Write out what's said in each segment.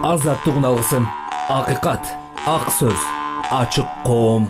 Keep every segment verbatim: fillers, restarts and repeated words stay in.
азаттык алгысым, акыйкат, ак сөз, ачык коом.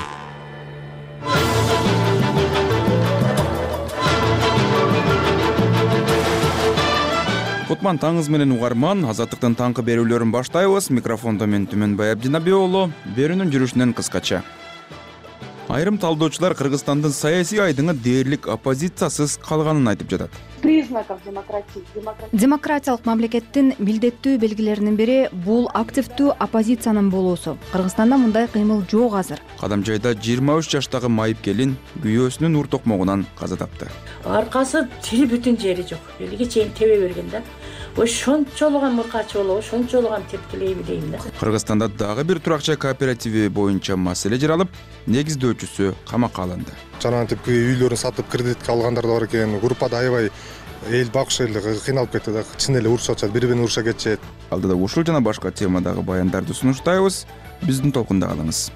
Кутман таңыз менен угарман, азаттыктын таңкы берүүлөрүн баштайбыз. Микрофондо мен Түмөнбай Абдинабий уулу. Берүүнүн жүрүшүнөн кыскача. Айрым талдоочулар Кыргызстандын саясий айдыңы дээрлик оппозициясыз калганын айтып жатат. Признаков демократии. Демократиялык мамлекеттин милдеттүү белгилеринин бири бул активдүү оппозициянын болуусу. Кыргызстанда мындай кыймыл жок азыр. Кадамжайда жыйырма үч жаштагы майып келин күйөөсүнүн ур токмогунан каза тапты. Аркасы тили бүтүн жери жок. Элге чейин тебе берген да. Ошончолуган муркачы болуп, ошончолуган тепкилей билейм да. Кыргызстанда дагы бир туракча кооперативи боюнча маселе жаралып, негиздөөчүсү камакка алынды. Жанагынтип үйлөрүн сатып кредитке алгандар да бар экен. Группада аябай эл бакшы эле кыйналып кетти да. Чын эле урушачат, бири-бирин уруша кетишет. Алдыда ушул жана башка темадагы баяндарды сунуштайбыз. Биздин толкунда калыңыз.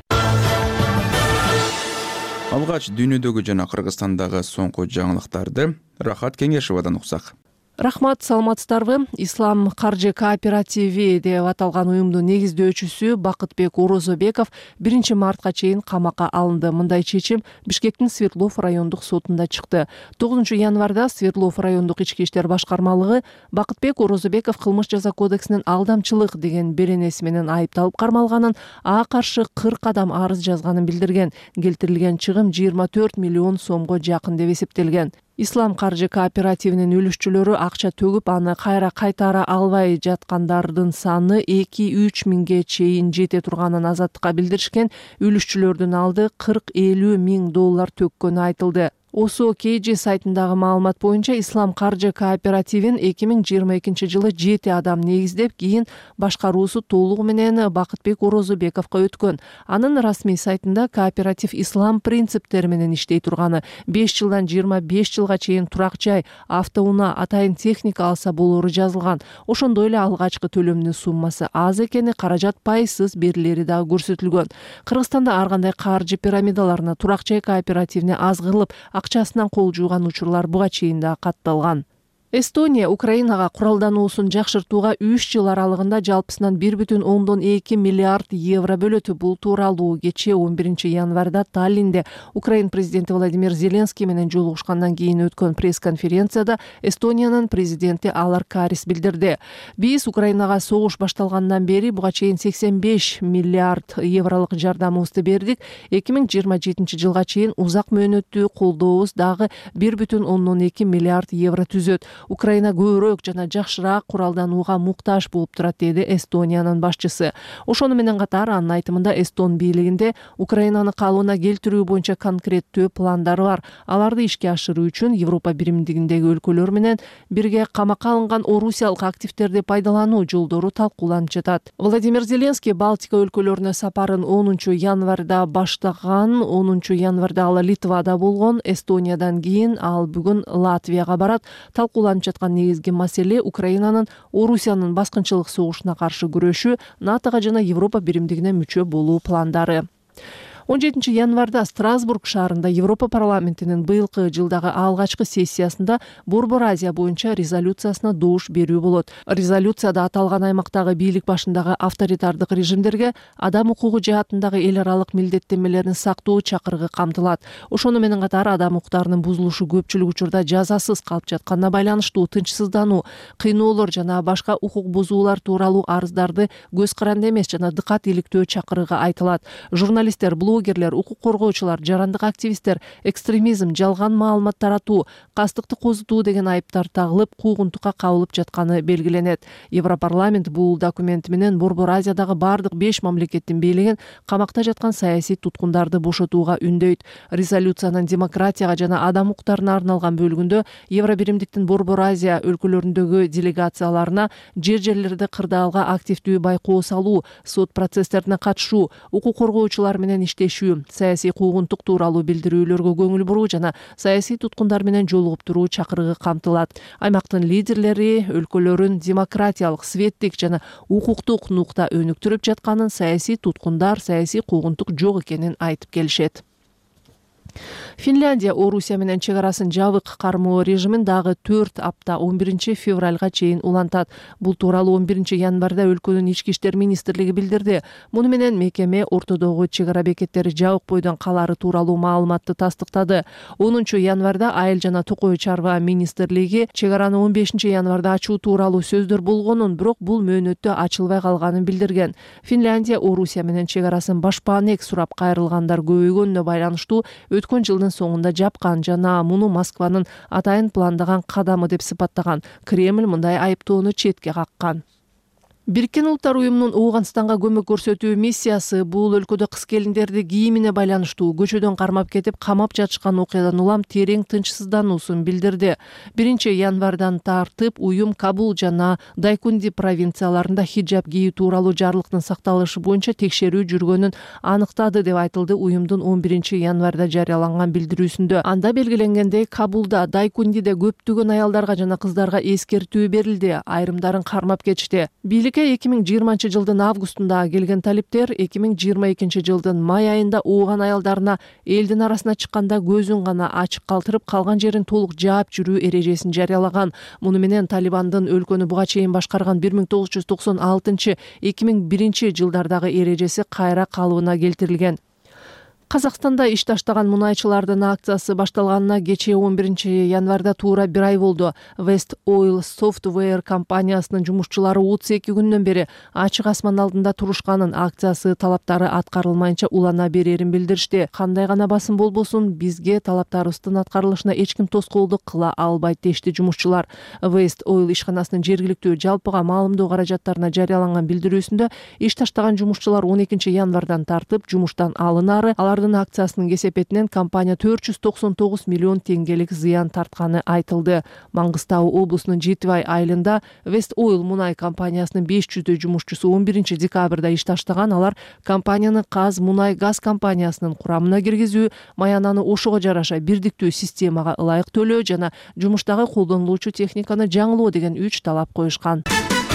Алгач дүйнөдөгү жана Кыргызстандагы соңку жаңылыктарды Рахат Кеңешевадан уксак. Рахмат, саламатсыздарбы? Ислам каржы кооперативи деп аталган уюмдун негиздөөчүсү Бакытбек Орозобеков биринчи мартка чейин камакка алынды. Мындай чечим Бишкектин Свердлов райондук сотунда чыкты. тогузунчу январда Свердлов райондук ички иштер башкармалыгы Бакытбек Орозобеков кылмыш жаза кодексинин алдамчылык деген беренеси менен айыпталып кармалганын, ага каршы кырк адам арыз жазганын билдирген. Келтирилген чыгым жыйырма төрт миллион сомго жакын деп эсептелген. Ислам каржы кооперативинин үлүшчүлөрү акча төгүп, аны кайра кайтара албай жаткандардын саны эки үч миңге чейин жете турганын азаттыкка билдиришкен. Үлүшчүлөрдүн алды кырк элүү миң доллар төккөнү айтылды. Осо Кейджи сайтындагы маалымат боюнча Ислам каржы кооперативин эки миң жыйырма экинчи жылы жети адам негиздеп, кийин башкаруусу толугу менен Бакытбек Орозобековго өткөн. Анын расмий сайтында кооператив ислам принциптери менен иштей турганы, беш жылдан жыйырма беш жылга чейин турак жай, автоунаа, атайын техника алса болору жазылган. Ошондой эле алгачкы төлөмдүн суммасы аз экени, каражат пайызсыз берилери дагы көрсөтүлгөн. Кыргызстанда ар кандай каржы пирамидаларына, турак жай кооперативине аз кылып, акчасынан кол жууган учурлар буга чейин да катталган. Эстония Украинага куралдануусун жакшыртууга үч жыл аралыгында жалпысынан бир бүтүн ондон эки миллиард евро бөлөт. Бул тууралуу кечээ он биринчи январда Таллинде Украин президенти Владимир Зеленский менен жолугушкандан кийин өткөн пресс-конференцияда Эстониянын президенти Алар Карис билдирди. Биз Украинага согуш башталгандан бери буга чейин сексен беш миллиард евролук жардамыбызды бердик. эки миң жыйырма жетинчи жылга чейин узак мөөнөттүү колдообуз дагы бир бүтүн ондон эки миллиард евро түзөт. Украина көбүрөөк жана жакшыраак куралданууга муктаж болуп турат, деди Эстониянын башчысы. Ошону менен катар анын айтымында Эстон бийлигинде Украинаны калыбына келтирүү боюнча конкреттүү пландары бар. Аларды ишке ашыруу үчүн Европа биримдигиндеги өлкөлөр менен бирге камакка алынган орусиялык активдерди пайдалануу жолдору талкууланып жатат. Владимир Зеленский Балтика өлкөлөрүнө сапарын онунчу январда баштаган. онунчу январда ал Литвада болгон. Эстониядан кийин ал бүгүн Латвияга барат. Талкууланып жаткан негизги маселе Украинанын Орусиянын баскынчылык согушуна каршы күрөшүү, натога жана Европа биримдигине мүчө болуу пландары. он жетинчи январда Страсбург шаарында Европа парламентинин быйылкы жылдагы алгачкы сессиясында Борбор Азия боюнча резолюциясына добуш берүү болот. Резолюцияда аталган аймактагы бийлик башындагы авторитардык режимдерге адам укугу жаатындагы эл аралык милдеттенмелерин сактоо чакырыгы камтылат. Ошону менен катар адам укуктарынын бузулушу көпчүлүк учурда жазасыз калып жатканына байланыштуу тынчсыздануу, кыйноолор жана башка укук бузуулар тууралуу арыздарды көз каранды эмес жана дыкат иликтөө чакырыгы айтылат. Журналисттер, блогерлер, укук коргоочулар, жарандык активисттер экстремизм, жалган маалымат таратуу, кастыкты козутуу деген айыптар тагылып, куугунтукка кабылып жатканы белгиленет. Европарламент бул документ менен Борбор Азиядагы бардык беш мамлекеттин бийлигин камакта жаткан саясий туткундарды бошотууга үндөйт. Резолюциянын демократияга жана адам укуктарына арналган бөлүгүндө Евро биримдиктин Борбор Азия өлкөлөрүндөгү делегацияларына жер жерлерде кырдаалга активдүү байкоо салуу, сот процесстерине катышуу, укук коргоочулар менен иштешүү, саясий куугунтук тууралуу билдирүүлөргө көңүл буруу жана саясий туткундар менен жолугуп туруу чакырыгы камтылат. Аймактын лидерлери өлкөлөрүн демократиялык, светтик жана укуктук нукта өнүктүрүп жатканын, саясий туткундар, саясий куугунтук жок экенин айтып келишет. Финляндия Орусия менен чек арасын жабык кармоо режимин дагы төрт апта он биринчи февралга чейин улантат. Бул тууралуу он биринчи январда өлкөнүн ички иштер министрлиги билдирди. Муну менен мекеме ортодогу чек ара бекеттери жабык бойдон калары тууралуу маалыматты тастыктады. онунчу январда Айыл жана Токой чарба министрлиги чек араны он бешинчи январда ачуу тууралуу сөздөр болгонун, бирок бул мөөнөттө ачылбай калганын билдирген. Финляндия Орусия менен чек арасын башпаанек сурап кайрылгандар көбөйгөнүнө байланыштуу өткөн жылдын соңунда жапкан жана муну Москванын атайын пландаган кадамы деп сыпаттаган. Кремль мындай айыптоону четке каккан. Бириккен Улуттар уюмунун Ооганстанга көмөк көрсөтүү миссиясы бул өлкөдө кыз келиндерди кийимине байланыштуу көчөдөн кармап кетип камап жатышкан окуядан улам терең тынчсыздануусун билдирди. биринчи январдан тартып уюм Кабул жана Дайкунди провинцияларында хиджаб кийүү тууралуу жарлыктын сакталышы боюнча текшерүү жүргөнүн аныктады деп айтылды уюмдун он биринчи январда жарыяланган билдирүүсүндө. Анда белгиленгендей, Кабулда, Дайкундиде көптөгөн аялдарга жана кыздарга эскертүү берилди, айрымдарын кармап кетишти. эки миң жыйырманчы жылдын августунда келген талиптер эки миң жыйырма экинчи жылдын май айында ооган аялдарына элдин арасына чыкканда көзүн гана ачык калтырып калган жерин толук жаап жүрүү эрежесин жарыялаган. Муну менен Талибандын өлкөнү буга чейин башкарган бир миң тогуз жүз токсон алтынчы эки миң биринчи жылдардагы эрежеси кайра калыбына келтирилген. Казакстанда иш таштаган мунайчылардын акциясы башталганына кечээ он биринчи январда туура бир ай болду. West Oil Software компаниясынын жумушчулары отуз эки күндөн бери ачык асман алдында турушканын, акциясы талаптары аткарылмайынча улана берерин билдиришти. Кандай гана басым болбосун, бизге талаптарыбыздын аткарылышына эч ким тоскоолдук кыла албайт дешти жумушчулар. West Oil ишканасынын жергиликтүү жалпыга маалымдоо каражаттарына жарыяланган билдирүүсүндө иш таштаган жумушчулар он экинчи январдан тартып жумуштан алынары, алар акциясынын кесепетинен компания төрт жүз токсон тогуз миллион теңгелик зыян тартканы айтылды. Маңгыстау облусунун Жетибай айылында West Oil мунай компаниясынын беш жүздөй жумушчусу он биринчи декабрда иш таштаган. Алар компанияны Каз мунай газ компаниясынын курамына киргизүү, маянаны ошого жараша бирдиктүү системага ылайык төлөө жана жумуштагы колдонулуучу техниканы жаңылоо деген үч талап коюшкан.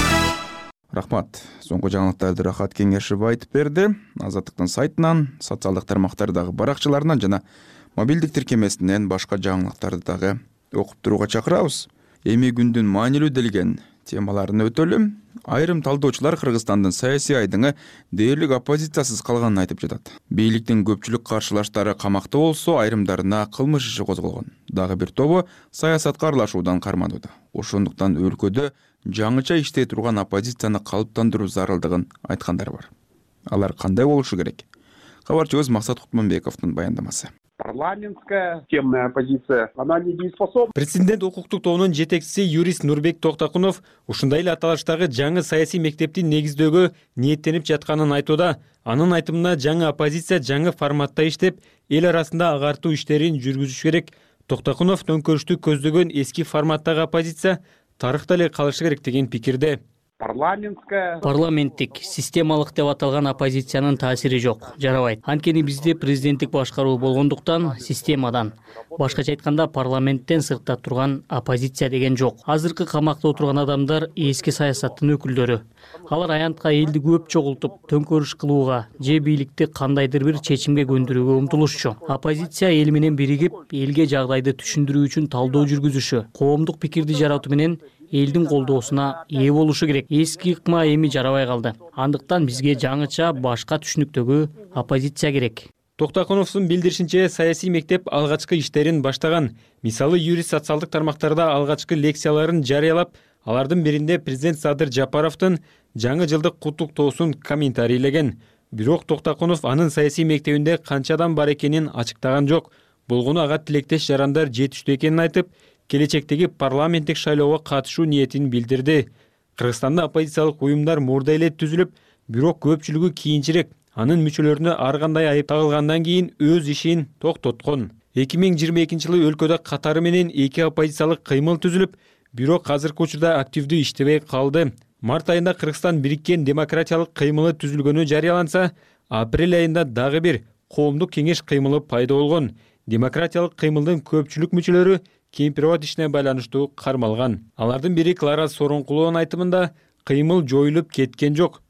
Рахмат. Соңку жаңылыктарды Рахат Кеңешев айтып берди. Азаттыктын сайтынан, социалдык тармактардагы баракчаларынан жана мобилдик тиркемесинен башка жаңылыктарды дагы окуп турууга чакырабыз. Эми күндүн маанилүү делген темаларын өтөлүм. Айрым талдоочулар Кыргызстандын саясий айдыңы дээрлик оппозициясыз калганын айтып жатат. Бийликтин көпчүлүк каршылаштары камакта болсо, айрымдарына кылмыш иши козголгон. Дагы бир тобу саясатка аралашуудан карманууда. Ошондуктан өлкөдө жаңыча иштей турган оппозицияны калыптандыруу зарылдыгын айткандар бар. Алар кандай болушу керек? Кабарчыбыз Максат Кутманбековдун баяндамасы. Парламентская темная оппозиция, она недееспособна. Президент укуктук тобунун жетекчиси юрист Нурбек Токтакунов ушундай эле аталыштагы жаңы саясий мектепти негиздөөгө ниеттенип жатканын айтууда. Анын айтымына жаңы оппозиция жаңы форматта иштеп, эл арасында агартуу иштерин жүргүзүш керек. Токтакунов төңкөрүштү көздөгөн эски форматтагы оппозиция тарыхта эле калышы керек деген пикирде. Парламентская парламенттик системалык деп аталган оппозициянын таасири жок, жарабайт. Анткени бизде президенттик башкаруу болгондуктан системадан, башкача айтканда парламенттен сыртта турган оппозиция деген жок. Азыркы камакта отурган адамдар эски саясаттын өкүлдөрү. Алар аянтка элди көп чогултуп, төңкөрүш кылууга же бийликти кандайдыр бир чечимге көндүрүүгө умтулушчу. Оппозиция эл менен биригип, элге жагдайды түшүндүрүү үчүн талдоо жүргүзүшү, коомдук пикирди жаратуу менен элдин колдоосуна ээ болушу керек. Эски ыкма эми жарабай калды. Андыктан бизге жаңыча башка түшүнүктөгү оппозиция керек. Токтакуновдун билдиришинче, саясий мектеп алгачкы иштерин баштаган. Мисалы, юрист социалдык тармактарда алгачкы лекцияларын жарыялап, алардын биринде президент Садыр Жапаровдун жаңы жылдык куттуктоосун комментарийлеген. Бирок Токтакунов анын саясий мектебинде канча адам бар экенин ачыктаган жок. Болгону ага тилектеш жарандар жетиштүү экенин айтып, келечектеги парламенттик шайлоого катышуу ниетин билдирди. Кыргызстанда оппозициялык уюмдар мурда эле түзүлүп, бирок көпчүлүгү кийинчерээк, анын мүчөлөрүнө ар кандай айып тагылгандан кийин өз ишин токтоткон. эки миң жыйырма экинчи жылы өлкөдө катары менен эки оппозициялык кыймыл түзүлүп, бирок азыркы учурда активдүү иштебей калды. Март айында Кыргызстан бириккен демократиялык кыймылы түзүлгөнү жарыяланса, апрель айында дагы бир коомдук кеңеш кыймылы пайда болгон. Демократиялык кыймылдын көпчүлүк мүчөлөрү кемпирабад ишине байланыштуу кармалган. Алардын бири Клара Сооронкулованын айтымында, кыймыл жоюлуп кеткен жок.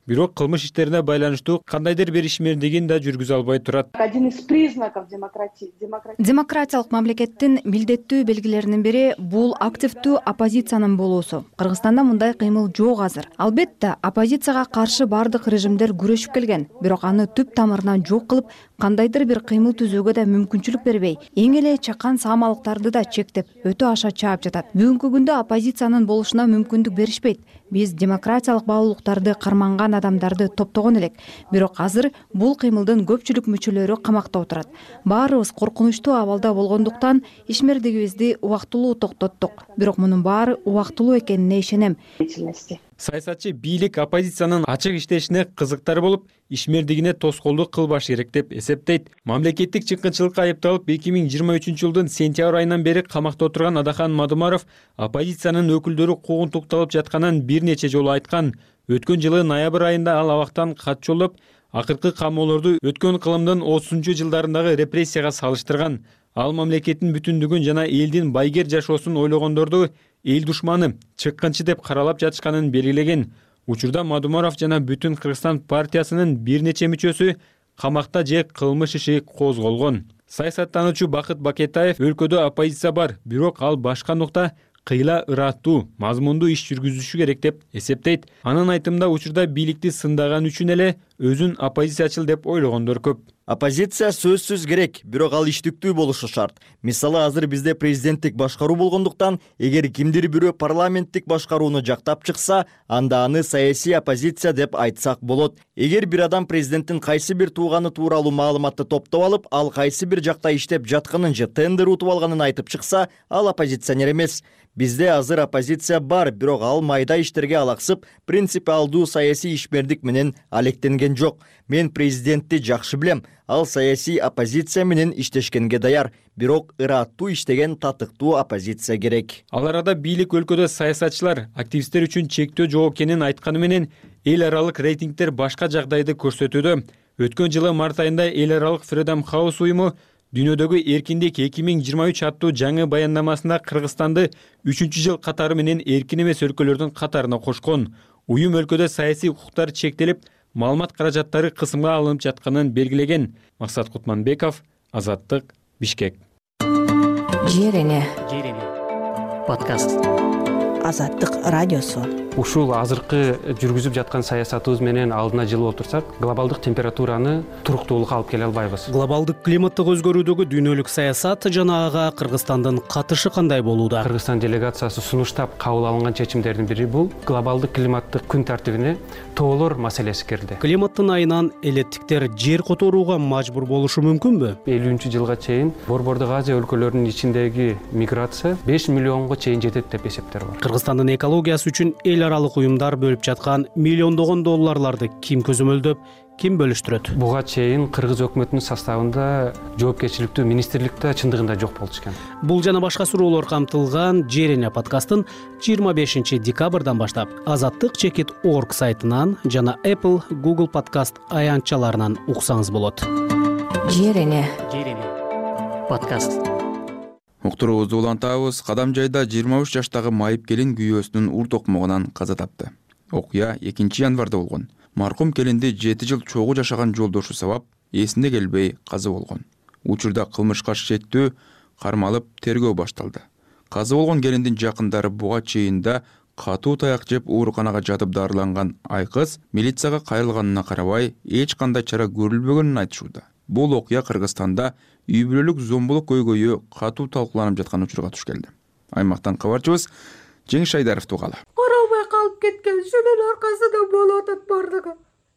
бирок кылмыш иштерине байланыштуу кандайдыр бир ишмердигин да жүргүзө албай турат. Один из признаков демократии. Демократия. Демократиялык мамлекеттин милдеттүү белгилеринин бири бул активдүү оппозициянын болуусу. Кыргызстанда мындай кыймыл жок азыр. Албетте, оппозицияга каршы бардык режимдер күрөшүп келген, бирок аны түп тамырынан жок кылып, кандайдыр бир кыймыл түзүүгө да мүмкүнчүлүк бербей, эң эле чакан саамалыктарды да чектеп, өтө аша чаап жатат. Бүгүнкү күндө оппозициянын болушуна мүмкүндүк беришпейт. Биз демократиялык баалуулуктарды карманган адамдарды топтогон элек, бирок азыр бул кыймылдын көпчүлүк мүчөлөрү камакта отурат. Баарыбыз коркунучтуу абалда болгондуктан ишмердигибизди убактылуу токтоттук. Бирок мунун баары убактылуу экенине ишенем. Саясатчы бийлик оппозициянын ачык иштешине кызыктар болуп, ишмердигине тоскоолдук кылбаш керек деп эсептейт. Мамлекеттик чыккынчылыкка айыпталып эки миң жыйырма үчүнчү жылдын сентябрь айынан бери камакта отурган Адахан Мадумаров оппозициянын өкүлдөрү куугунтукталып жатканын бир нече жолу айткан. Өткөн жылы ноябрь айында ал абактан кат жолдоп, акыркы камоолорду өткөн кылымдын отузунчу жылдарындагы репрессияга салыштырган. Ал мамлекеттин бүтүндүгүн жана элдин байгер жашоосун ойлогондорду эл душманы, чыккынчы деп каралап жатышканын белгилеген. Учурда Мадумаров жана Бүтүн Кыргызстан партиясынын бир нече мүчөсү камакта же кылмыш иши козголгон. Саясаттануучу Бакыт Бакетаев өлкөдө оппозиция бар, бирок ал башка нукта кыйла ыраттуу, мазмундуу иш жүргүзүшү керек деп эсептейт. Анын айтымында учурда бийликти сындаган үчүн эле өзүн оппозициячыл деп ойлогондор көп. Оппозиция сөзсүз керек, бирок ал иштиктүү болушу шарт. Мисалы, азыр бизде президенттик башкаруу болгондуктан, эгер кимдир бирөө парламенттик башкарууну жактап чыкса, анда аны саясий оппозиция деп айтсак болот. Эгер бир адам президенттин кайсы бир тууганы тууралуу маалыматты топтоп алып, ал кайсы бир жакта иштеп жатканын же тендер утуп алганын айтып чыкса, ал оппозиционер эмес. Бизде азыр оппозиция бар, бирок ал майда иштерге алаксып, принципиалдуу саясий ишмердик менен алектенген жок. Мен президентти жакшы билем, ал саясий оппозиция менен иштешкенге даяр, бирок ыраттуу иштеген татыктуу оппозиция керек. Ал арада бийлик өлкөдө саясатчылар активисттер үчүн чектөө жок экенин айтканы менен эл аралык рейтингдер башка жагдайды көрсөтүүдө. Өткөн жылы март айында эл аралык Freedom House уюму Дүйнөдөгү эркиндик эки миң жыйырма үч аттуу жаңы баяндамасында Кыргызстанды үчүнчү жыл катары менен эркин эмес өлкөлөрдүн катарына кошкон. Уюм өлкөдө саясий укуктар чектелип, маалымат каражаттары кысымга алынып жатканын белгилеген. Максат Кутманбеков, Азаттык, Бишкек. Жерене. Подкаст. Азаттык радиосу. Ушул азыркы жүргүзүп жаткан саясатыбыз менен алдына жылып отурсак, глобалдык температураны туруктуулукка алып келе албайбыз. Глобалдык климаттык өзгөрүүдөгү дүйнөлүк саясат жана ага Кыргызстандын катышы кандай болууда? Кыргызстан делегациясы сунуштап кабыл алынган чечимдердин бири бул глобалдык климаттык күн тартибине тоолор маселеси кирди. Климаттын айынан элеттиктер жер которууга мажбур болушу мүмкүнбү? элүүнчү жылга чейин Борбордук Азия өлкөлөрүнүн ичиндеги миграция беш миллионго чейин жетет деп эсептер бар. Кыргызстандын экологиясы үчүн эл аралык уюмдар бөлүп жаткан миллиондогон долларларды ким көзөмөлдөп, ким бөлүштүрөт? Буга чейин Кыргыз өкмөтүнүн составында жоопкерчиликтүү министрликте чындыгында жок болчу экен. Бул жана башка суроолор камтылган Жерене подкастын жыйырма бешинчи декабрдан баштап азаттык чекит орг сайтынан жана Apple, Google подкаст аянтчаларынан уксаңыз болот. Жерене. Подкаст. Уктуруубузду улантабыз. Кадам жайда жыйырма үч жаштагы майып келин күйөөсүнүн ур токмогунан каза тапты. Окуя экинчи январда болгон. Маркум келинди жети жыл чогуу жашаган жолдошу сабап эсинде келбей каза болгон. Учурда кылмышка шектүү кармалып тергөө башталды. Каза болгон келиндин жакындары буга чейин да катуу таяк жеп ооруканага жатып дарыланган айкыз милицияга кайрылганына карабай эч кандай чара көрүлбөгөнүн айтышууда. Бул окуя Кыргызстанда үй бүлөлүк зомбулук көйгөйү катуу талкууланып жаткан учурга туш келди. Аймактан кабарчыбыз Жеңиш Айдаров тугалы. Карабай калып кеткен шунун аркасында болуп атат бардыгы.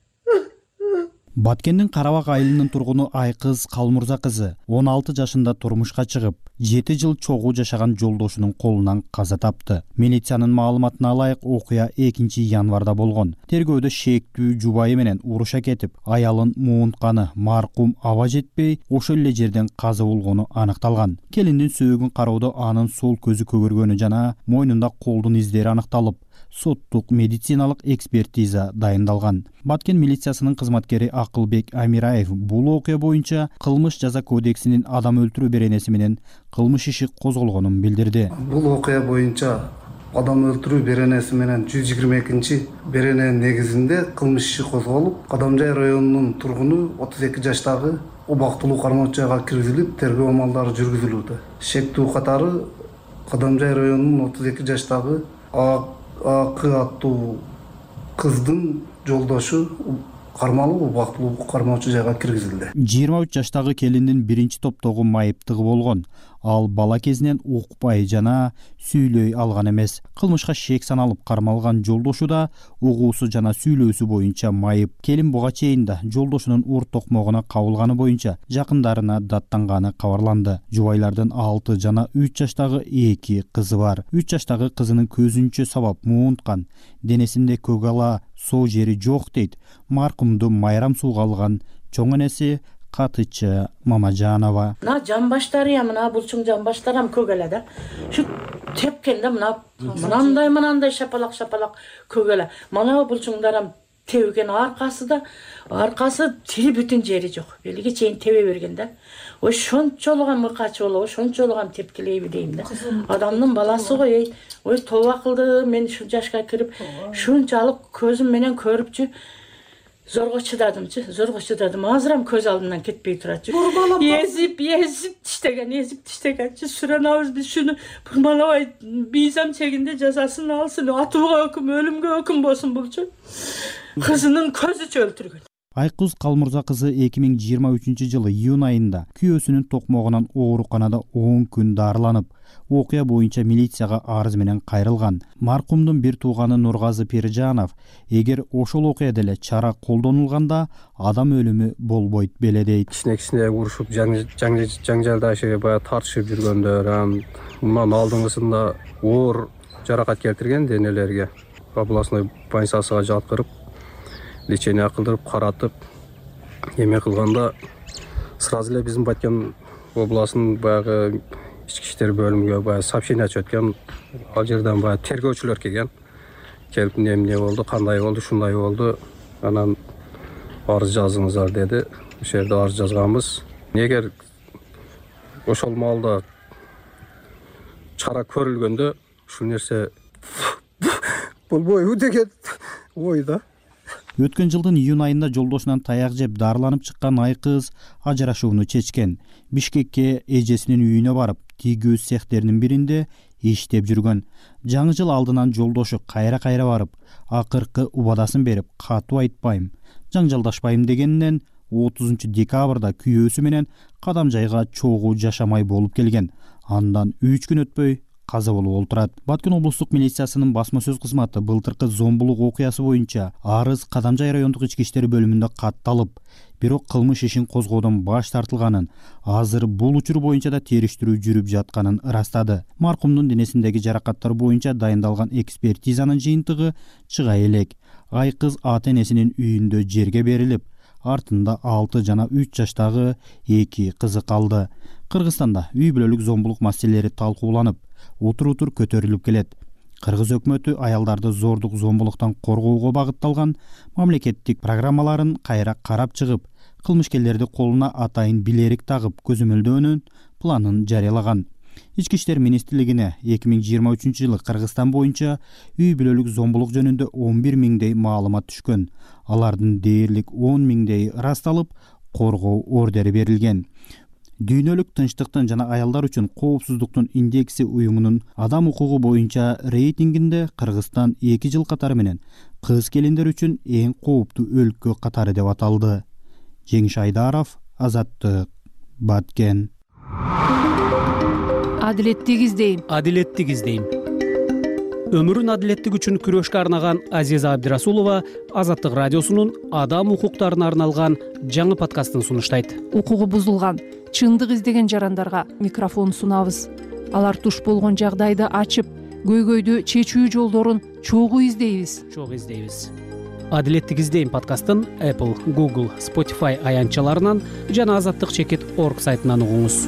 Баткендин Карабак айылынын тургуну Айкыз Калмурза кызы он алты жашында турмушка чыгып, жети жыл чогуу жашаган жолдошунун колунан каза тапты. Милициянын маалыматына ылайык окуя экинчи январда болгон. Тергөөдө шектүү жубайы менен уруша кетип, аялын муунтканы маркум аба жетпей, ошол эле жерден каза болгону аныкталган. Келиндин сөөгүн кароодо анын сол көзү көгөргөнү жана мойнунда колдун издери аныкталып, соттук медициналык экспертиза дайындалган. Баткен милициясынын кызматкери Акылбек Амираев бул окуя боюнча кылмыш жаза кодексинин адам өлтүрүү беренеси менен кылмыш иши козголгонун билдирди. Бул окуя боюнча адам өлтүрүү беренеси менен жүз жыйырма экинчи берене негизинде кылмыш иши козголуп, Кадамжай районунун тургуну отуз эки жаштагы убактылуу кармоочуга киргизилип, тергөө амалдары жүргүзүлүүдө. Шектүү катары Кадамжай районунун отуз эки жаштагы АК аттуу кыздын жолдошу кармалып, убактылуу кармоочу жайга киргизилди. жыйырма үч жаштагы келиндин биринчи топтогу майыптыгы болгон. Ал бала кезинен укпай жана сүйлөй алган эмес. Кылмышка шек саналып кармалган жолдошу да угуусу жана сүйлөөсү боюнча майып. Келин буга чейин да жолдошунун ур токмогуна кабылганы боюнча жакындарына даттанганы кабарланды. Жубайлардын алты жана үч жаштагы эки кызы бар. үч жаштагы кызынын көзүнчө сабап муунткан, денесинде көгала соо жери жок дейт маркумду майрам сууга алган чоң энеси Катычы Мамажанова. Мына жамбаштары, мына булчуң жамбаштарым көгеле да. Şu тепкенде мына мынандай мынандай шапалак шапалак көгеле. Мына булчуңдарым тебген аркасы да, аркасы тили бүтүн жери жок. Белиге чейин тебе берген да. Ой шончолган мыкачы болобу, шончолган тепкилейби дейм да. Адамдын баласы го, ey. Ой тоба кылды, мен şu жашка кирип, шунчалык көзүм менен көрүпчү. Зорго чыдадымчы, зорго чыдадым. Азырам көз алдымдан кетпей турачы. Езип, езип тиштеген, езип тиштегенчи. Суранабыз биз шуну бурмалабай бийзам чегинде жазасын алсын, атууга өкүм, өлүмгө өкүм болсун булчу. Кызынын көзү өлтүргөн. Айкуз Калмурза кызы эки миң жыйырма үчүнчү жылы июнь айында күйөөсүнүн токмогунан ооруканада он күн дарыланып, окуя боюнча милицияга арыз менен кайрылган. Маркумдун бир тууганы Нургазы Перижанов, эгер ошол окуяда эле чара колдонулганда адам өлүмү болбойт беле дейт. Кичине-кичине урушуп, жаңжалдашып, баягы тартышып жүргөндөр, мындан алдыңгысында оор жаракат келтирген денелерге областной больницасына жаткырып, лечение кылдырып, каратып, эме кылганда сразу эле биздин Баткен областынын баягы ички иштер бөлүмүгө баягы сообщение өткөн. Ал жерден баягы тергөөчүлөр келген. Келип эмне болду, кандай болду, шундай болду. Анан арыз жазыңыздар деди. Ошол жерде арыз жазганбыз. Эгер ошол маалда чара көрүлгөндө ушул нерсе болбойбу деген ойда. Өткөн жылдын июнь айында жолдошунан таяк жеп дарыланып чыккан Айкыз ажырашууну чечкен. Бишкекке эжесинин үйүнө барып, тийгүү цехтеринин биринде иштеп жүргөн. Жаңы жыл алдынан жолдошу кайра-кайра барып, акыркы убадасын берип, катуу айтпайм, жаңжалдашпайм дегенинен отузунчу декабрда күйөөсү менен Кадамжайга чогуу жашамай болуп келген. Андан үч күн өтпөй каза болуп олтурат. Баткен облустук милициясынын басма сөз кызматы былтыркы зомбулук окуясы боюнча арыз Кадамжай райондук ички иштер бөлүмүндө катталып, бирок кылмыш ишин козгоодон баш тартылганын, азыр бул учур боюнча да териштирүү жүрүп жатканын ырастады. Маркумдун денесиндеги жаракаттар боюнча дайындалган экспертизанын жыйынтыгы чыга элек. Айкыз ата-энесинин үйүндө жерге берилип, артында алты жана үч жаштагы эки кызы калды. Кыргызстанда үй бүлөлүк зомбулук маселелери талкууланып, утур-утур көтөрүлүп келет. Кыргыз өкмөтү аялдарды зордук зомбулуктан коргоого багытталган мамлекеттик программаларын кайра карап чыгып, кылмышкерлерди колуна атайын билерик тагып көзөмөлдөөнүн планын жарыялаган. Ички иштер министрлигине эки миң жыйырма үчүнчү жылы Кыргызстан боюнча үй бүлөлүк зомбулук жөнүндө он бир миңдей маалымат түшкөн. Алардын дээрлик он миңдей ырасталып, коргоо ордери берилген. Дүйнөлүк тынчтыктын жана аялдар үчүн коопсуздуктун индекси уюмунун адам укугу боюнча рейтингинде Кыргызстан эки жыл катары менен кыз келиндер үчүн эң кооптуу өлкө катары деп аталды. Жеңиш Айдаров, Азаттык, Баткен. Адилеттик издейм. Адилеттик издейм. Өмүрүн адилеттик үчүн күрөшкө арнаган Азиза Абдирасулова Азаттык радиосунун адам укуктарына арналган жаңы подкастын сунуштайт. Укугу бузулган, чындык издеген жарандарга микрофон сунабыз. Алар туш болгон жагдайды ачып, көйгөйдү чечүү жолдорун чогуу издейбиз. Чогуу издейбиз. Адилеттик издейм подкастын Apple, Google, Spotify аянтчаларынан жана азаттык чекит точка орг сайтынан угуңуз.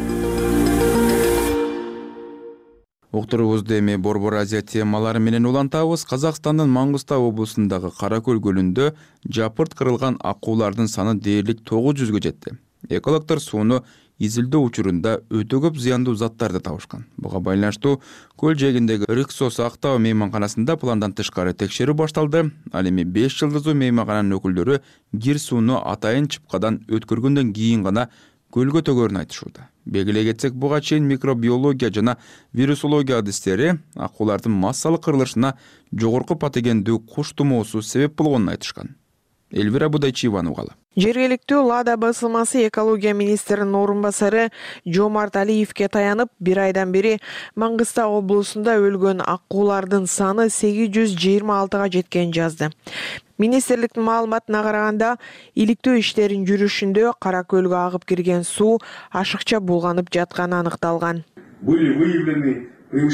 Уктурубузду эми Борбор Азия темалары менен улантабыз. Казакстандын Маңгыстау облусундагы Каракөл көлүндө жапырт кырылган акуулардын саны дээрлик тогуз жүзгө жетти. Экологдор сууну изилдөө учурунда өтө көп зыяндуу заттарды табышкан. Буга байланыштуу көл жээгиндеги Риксос актоо мейманканасында пландан тышкары текшерүү башталды. Ал эми беш жылдыздуу мейманкананын өкүлдөрү кир сууну атайын чыпкадан өткөргөндөн кийин гана көлгө төгөрүн айтышууда. Белгилей кетсек, буга чейин микробиология жана вирусология адистери акуулардын массалык кырылышына жогорку патогендүү куш тумоосу себеп болгонун айтышкан. Эльвира Будайчиеванын угалы. Жергиликтүү Лада басылмасы экология министринин орун басары Жомарт Алиевке таянып, бир айдан бери Маңгыстау облусунда өлгөн акуулардын саны сегиз жүз жыйырма алтыга жеткенин жазды. Министрликтин маалыматына караганда, иликтөө иштерин жүрүшүндө Кара көлгө агып кирген суу ашыкча булганып жатканы аныкталган. Были выявлены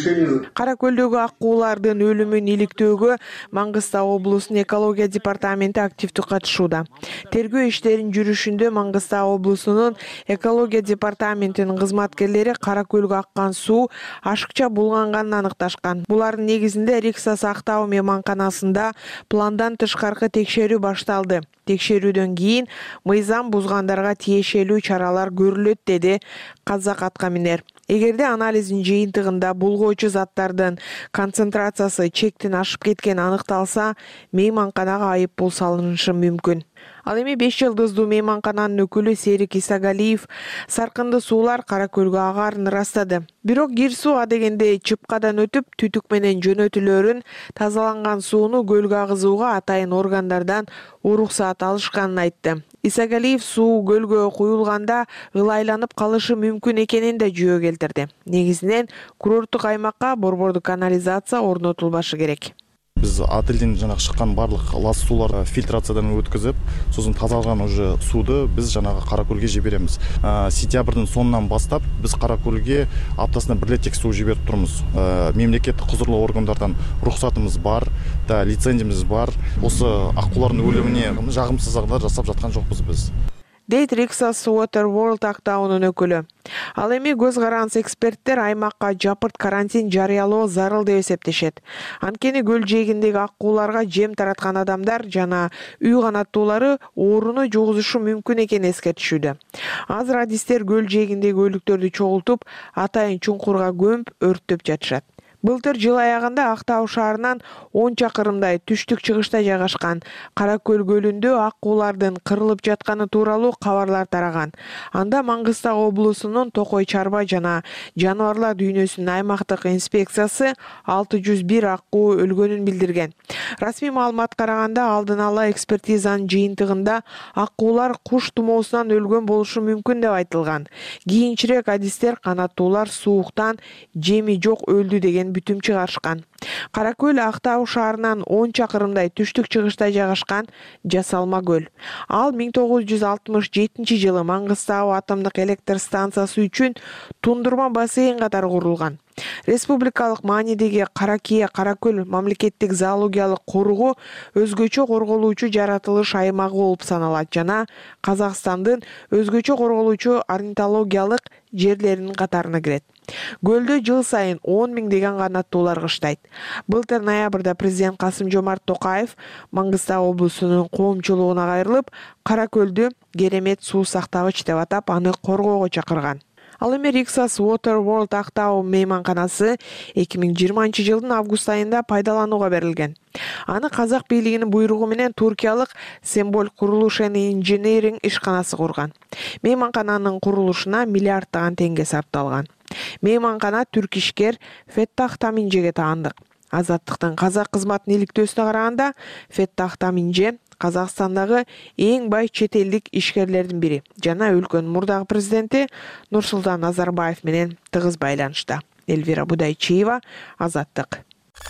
Кара көлдөгү акуулардын өлүмүн иликтөөгө Маңгыстау облусунун экология департаменти активдүү катышууда. Тергөө иштерин жүрүшүндө Маңгыстау облусунун экология департаментинин кызматкерлери Кара көлгө аккан суу ашыкча булганганын аныкташкан. Булардын негизинде Риксос актоо мейманканасында пландан тышкаркы текшерүү башталды. Текшерүүдөн кийин мыйзам бузгандарга тиешелүү чаралар көрүлөт, деди Казак аткаминер. Эгерде анализдин жыйынтыгында булгоочу заттардын концентрациясы чектен ашып кеткени аныкталса, мейманканага айып пул салынышы мүмкүн. Ал эми беш жылдыздуу мейманкананын өкүлү Серик Исагалиев саркынды суулар Кара көлгө агарын ырастады. Бирок кир суу адегенде чыпкадан өтүп, түтүк менен жөнөтүлөрүн, тазаланган сууну көлгө агызууга атайын органдардан уруксаат алышканын айтты. Исагалиев суу көлгө куюлганда ылайланып калышы мүмкүн экенин да жүйө келтирди. Негизинен курорттук аймакка борбордук канализация орнотулбашы керек. Біз отельден жаңағы шыққан барлық лас сулар фильтрациядан өткізіп, сосын тазалған уже суды біз жаңағы Қаракөлге жібереміз. Сентябрьдің соңынан бастап біз Қаракөлге аптасына бір рет тек су жіберіп тұрмыз. Мемлекеттік құзырлы органдардан рұқсатымыз бар, да лицензиямыз бар. Осы аққулардың өліміне жағымсыз жағдайлар жасап жатқан жоқпыз біз. Дейт Риксос Water World актауынын өкүлү. Ал эми көз каранс эксперттер аймакка жапырт карантин жарыялоо зарыл деп эсептешет. Анткени көл жээгиндеги акууларга жем тараткан адамдар жана үй канаттуулары ооруну жугузушу мүмкүн экенин эскертишүүдө. Азыр адистер көл жээгиндеги өлүктөрдү чогултуп, атайын чуңкурга көмүп, өрттөп жатышат. Былтыр жыл аягында Актау шаарынан он чакырымдай түштүк-чыгышта жайгашкан Кара көл көлүндө акуулардын кырылып жатканы тууралуу кабарлар тараган. Анда Маңгыстау облусунун Токой чарба жана жаныбарлар дүйнөсүнүн аймактык инспекциясы алты жүз бир акуу өлгөнүн билдирген. Расмий маалыматка караганда, алдын ала экспертизанын жыйынтыгында акуулар куш тумоосунан өлгөн болушу мүмкүн деп айтылган. Кийинчерээк адистер канаттуулар сууктан жеми жок өлдү деген бүтүм чыгарышкан. Кара көл Актау шаарынан он чакырымдай түштүк-чыгышта жайгашкан жасалма көл. Ал миң тогуз жүз алтымыш жетинчи жылы Маңгыстау атомдук электр станциясы үчүн тундурма бассейн катары курулган. Республикалык маанидеги Каракия Кара көл мамлекеттик зоологиялык коругу өзгөчө корголуучу жаратылыш аймагы болуп саналат жана Казакстандын өзгөчө корголуучу орнитологиялык жерлеринин катарына кирет. Көлдө жыл сайын он миңдеген канаттуулар кыштайт. Былтыр ноябрда президент Касым Жомарт Токаев Маңгыстау облусунун коомчулугуна кайрылып, Кара көлдү керемет суу сактагыч деп атап, аны коргоого чакырган. Ал эми Риксос Water World актау мейманканасы эки миң жыйырманчы жылдын август айында пайдаланууга берилген. Аны Казак бийлигинин буйругу менен туркиялык Semboll Курулуш энд Engineering ишканасы курган. Мейманкананын курулушуна миллиарддаган теңге сарпталган. Мейманкана түрк ишкер Феттах Таминжеге таандык. Азаттыктын Казак кызматынын иликтөөсүнө караганда, Феттах Таминже Казакстандагы эң бай чет элдик ишкерлердин бири жана өлкөнүн мурдагы президенти Нурсултан Назарбаев менен тыгыз байланышта. Эльвира Будайчиева, Азаттык.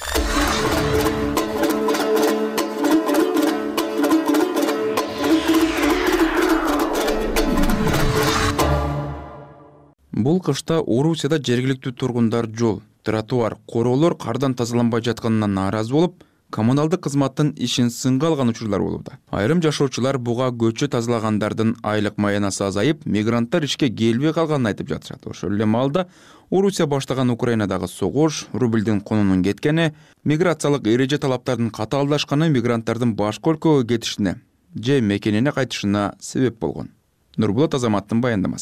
Бул кышта Орусияда жергиликтүү тургундар жол, тротуар, короолор кардан тазаланбай жатканынан нааразы болуп, коммуналдык кызматтын ишин сынга алган учурлар болууда. Айрым жашоочулар буга көчө тазалагандардын айлык маянасы азайып, мигранттар ишке келбей калганын айтып жатышат. Ошол эле маалда Орусия баштаган Украинадагы согуш, рубльдин конунун кеткени, миграциялык эреже талаптардын катаалдашканы мигранттардын башка өлкөгө кетишине же мекенине кайтышына себеп болгон. Нурбулат Азаматтын баяндамасы.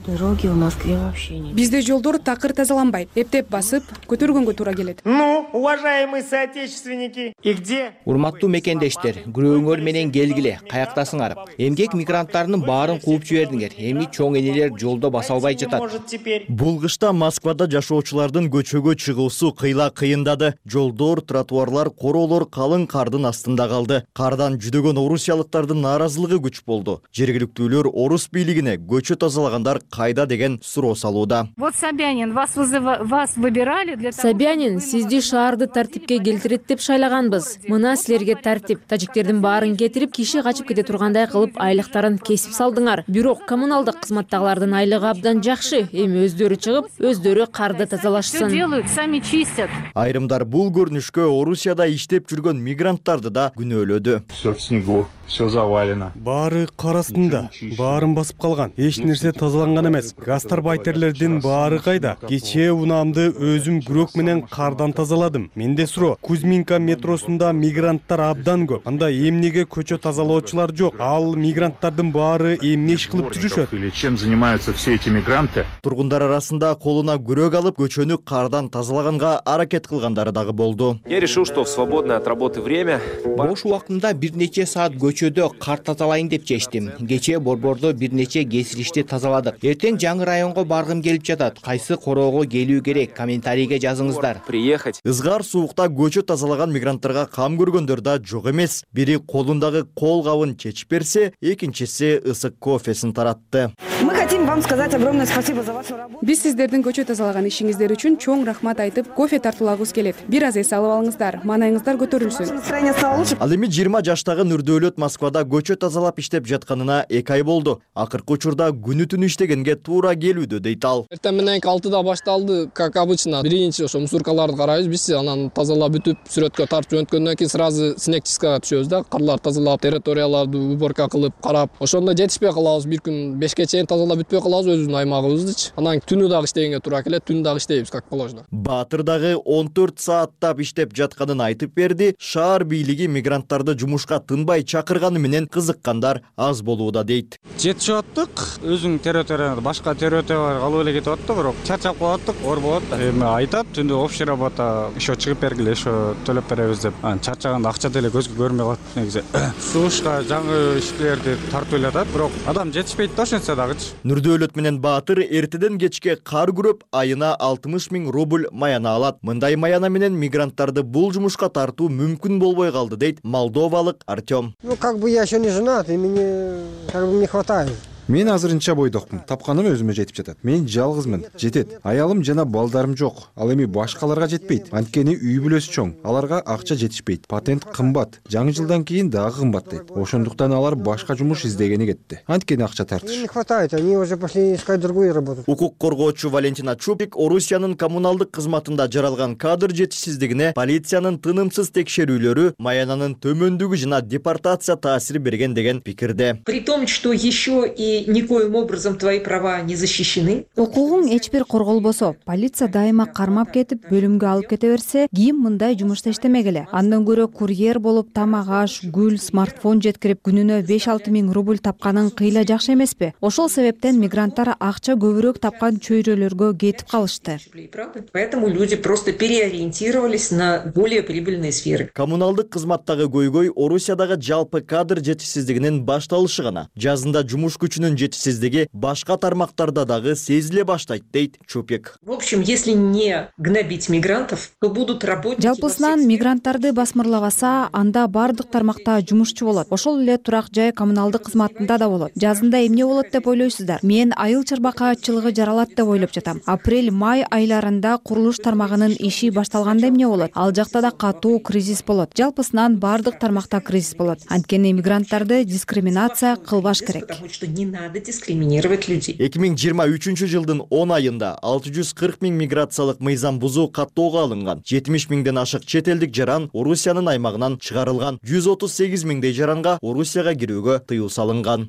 Дороги в Москве вообще нет. Бизде жолдор такыр тазаланбайт. Эптеп басып, көтөргөнгө туура келет. Ну, уважаемые соотечественники, и где? Урматтуу мекендештер, күрөөңөр менен келгиле, каяктасыңар. Эмгек мигранттарынын баарын кууп жибердиңер. Эми чоң энелер жолдо баса албай жатат. Бул кышта Москвада жашоочулардын көчөгө чыгуусу кыйла кыйындады. Жолдор, тротуарлар, короолор калың кардын астында калды. Кардан жүдөгөн орусиялыктардын нааразылыгы күч болду. Жергиликтүүлөр орус бийлигине көчө тазалагандар кайда деген суроо салууда. Вот Собянин, вас вызыва, вас выбирали для того... Собянин, сизди шаарды тартипке келтирет деп шайлаганбыз. Мына силерге тартип. Тажиктердин баарын кетирип, киши качып кете тургандай кылып айлыктарын кесип салдыңар. Бирок коммуналдык кызматтагылардын айлыгы абдан жакшы. Эми өздөрү чыгып, өздөрү карды тазалашсын. Все делают, сами чистят. Айрымдар бул көрүнүшкө Орусияда иштеп жүргөн мигранттарды да күнөөлөдү. Все в снегу, все завалено. Баары кар астында, баарын басып калган. Эч нерсе тазаланган эмес. Гастарбайтерлердин баары кайда? Кечээ унаамды өзүм күрөк менен кардан тазаладым. Менде суроо, Кузьминка метросунда мигранттар абдан көп. Анда эмнеге көчө тазалоочулар жок? Ал мигранттардын баары эмне иш кылып жүрүшөт? Или чем занимаются все эти мигранты? Тургундар арасында колуна күрөк алып, көчөнү кардан тазалаганга аракет кылгандары дагы болду. Я решил, что в свободное от работы время бош убактымда бир нече саат көчөдө кар тазалайын деп чечтим. Кечээ борбордо бир нече кесилишти тазаладык. Эртең жаңы районго баргым келип жатат. Кайсы короого келүү керек? Комментарийге жазыңыздар. Приехать. Ызгар суукта көчө тазалаган мигранттарга кам көргөндөр да жок эмес. Бири колундагы кол кабын чечип берсе, экинчиси ысык кофесин таратты. Мы хотим вам сказать огромное спасибо за вашу работу. Биз сиздердин көчө тазалаган ишиңиздер үчүн чоң рахмат айтып, кофе тартуулагыбыз келет. Бир аз эс алып алыңыздар, маанайыңыздар көтөрүлсүн. Ал эми жыйырма жаштагы Нурдөөлөт Москвада көчө тазалап иштеп жатканына эки ай болду. Акыркы учурда күнү түнү иштегенге туура келүүдө дейт ал. Эртең менен алтыда башталды, как обычно. Биринчи ошо мусоркаларды карайбыз, биз анан тазалап бүтүп, сүрөткө тартып жөнөткөндөн кийин сразу снегчискага түшөбүз да, карлар тазалап, территорияларды уборка кылып, карап. Ошондо жетишпей калабыз, бир күн бешке чейин тазалап бүтпөй калабыз өзүбүздүн аймагыбызды. Анан түнү дагы иштегенге туура келет, түнү дагы иштейбиз как положено. Баатыр дагы он төрт сааттап иштеп жатканын айтып берди. Шаар бийлиги мигранттарды жумушка тынбай чакырганы менен кызыккандар аз болууда дейт. Жетишип аттык, өзүң территорияда башка территорияларга калып эле кетип аттык, бирок чарчап калаттык, оор болот. Эми айтат, түндө общий работа ошо чыгып бергиле, ошо төлөп беребиз деп. Анан чарчаганда акча деле көзгө көрмөй калат негизи. Сушка жаңы ишкилерди тартып эле атат, бирок адам жетишпейт да ошентсе дагычы. Нурдөөлөт менен Баатыр эртеден кечке кар күрөп, айына алтымыш миң рубль маяна алат. Мындай маяна менен мигранттарды бул жумушка тартуу мүмкүн болбой калды дейт молдовалык Артем. Ну как бы я еще не женат, и мне как бы не хватает. Мен азырынча бойдокмун. Тапканым өзүмө жетип жатат. Мен жалгызмын, жетет. Аялым жана балдарым жок. Ал эми башкаларга жетпейт. Анткени үй бүлөсү чоң. Аларга акча жетишпейт. Патент кымбат. Жаңы жылдан кийин дагы кымбаттайт. Ошондуктан алар башка жумуш издегени кетти. Анткени акча тартыш. Не хватает, они уже пошли искать другую работу. Укук коргоочу Валентина Чупик Орусиянын коммуналдык кызматында жаралган кадр жетишсиздигине полициянын тынымсыз текшерүүлөрү маянанын төмөндүгү жана депортация таасир берген деген пикирде. При том, что еще и никоим образом твои права не защищены. Укугуң эч бир корголбосо, полиция дайыма кармап кетип, бөлүмгө алып кете берсе, ким мындай жумушта иштемегиле. Андан көрө курьер болуп тамак аш, гүл, смартфон жеткирип, күнүнө беш алты миң рубль тапканың кыйла жакшы эмеспи? Ошол себептен мигранттар акча көбүрөөк тапкан чөйрөлөргө кетип калышты. Поэтому люди просто переориентировались на более прибыльные сферы. Коммуналдык кызматтагы көйгөй Орусиядагы жалпы кадр жетишсиздигинин башталышы гана. Жазында жумуш күчүнүн жетишсиздиги башка тармактарда дагы сезиле баштайт дейт Чупик. В общем, если не гнобить мигрантов, то будут работники. Жалпысынан мигранттарды басмырлабаса, анда бардык тармакта жумушчу болот. Ошол эле турак жай коммуналдык кызматында да болот. Жазында эмне болот деп ойлойсуздар? Мен айыл чарбакаатчылыгы жаралат деп ойлоп жатам. Апрель-май айларында курулуш тармагынын иши башталганда эмне болот? Ал жакта да катуу кризис болот. Жалпысынан бардык тармакта кризис болот. Анткени мигранттарды дискриминация кылбаш керек. Не надо дискриминировать людей. эки миң жыйырма үчүнчү жылдын он айында алты жүз кырк миң миграциялык мыйзам бузуу каттоого алынган. жетимиш миңден ашык чет элдик жаран Орусиянын аймагынан чыгарылган. жүз отуз сегиз миңдей жаранга Орусияга кирүүгө тыюу салынган.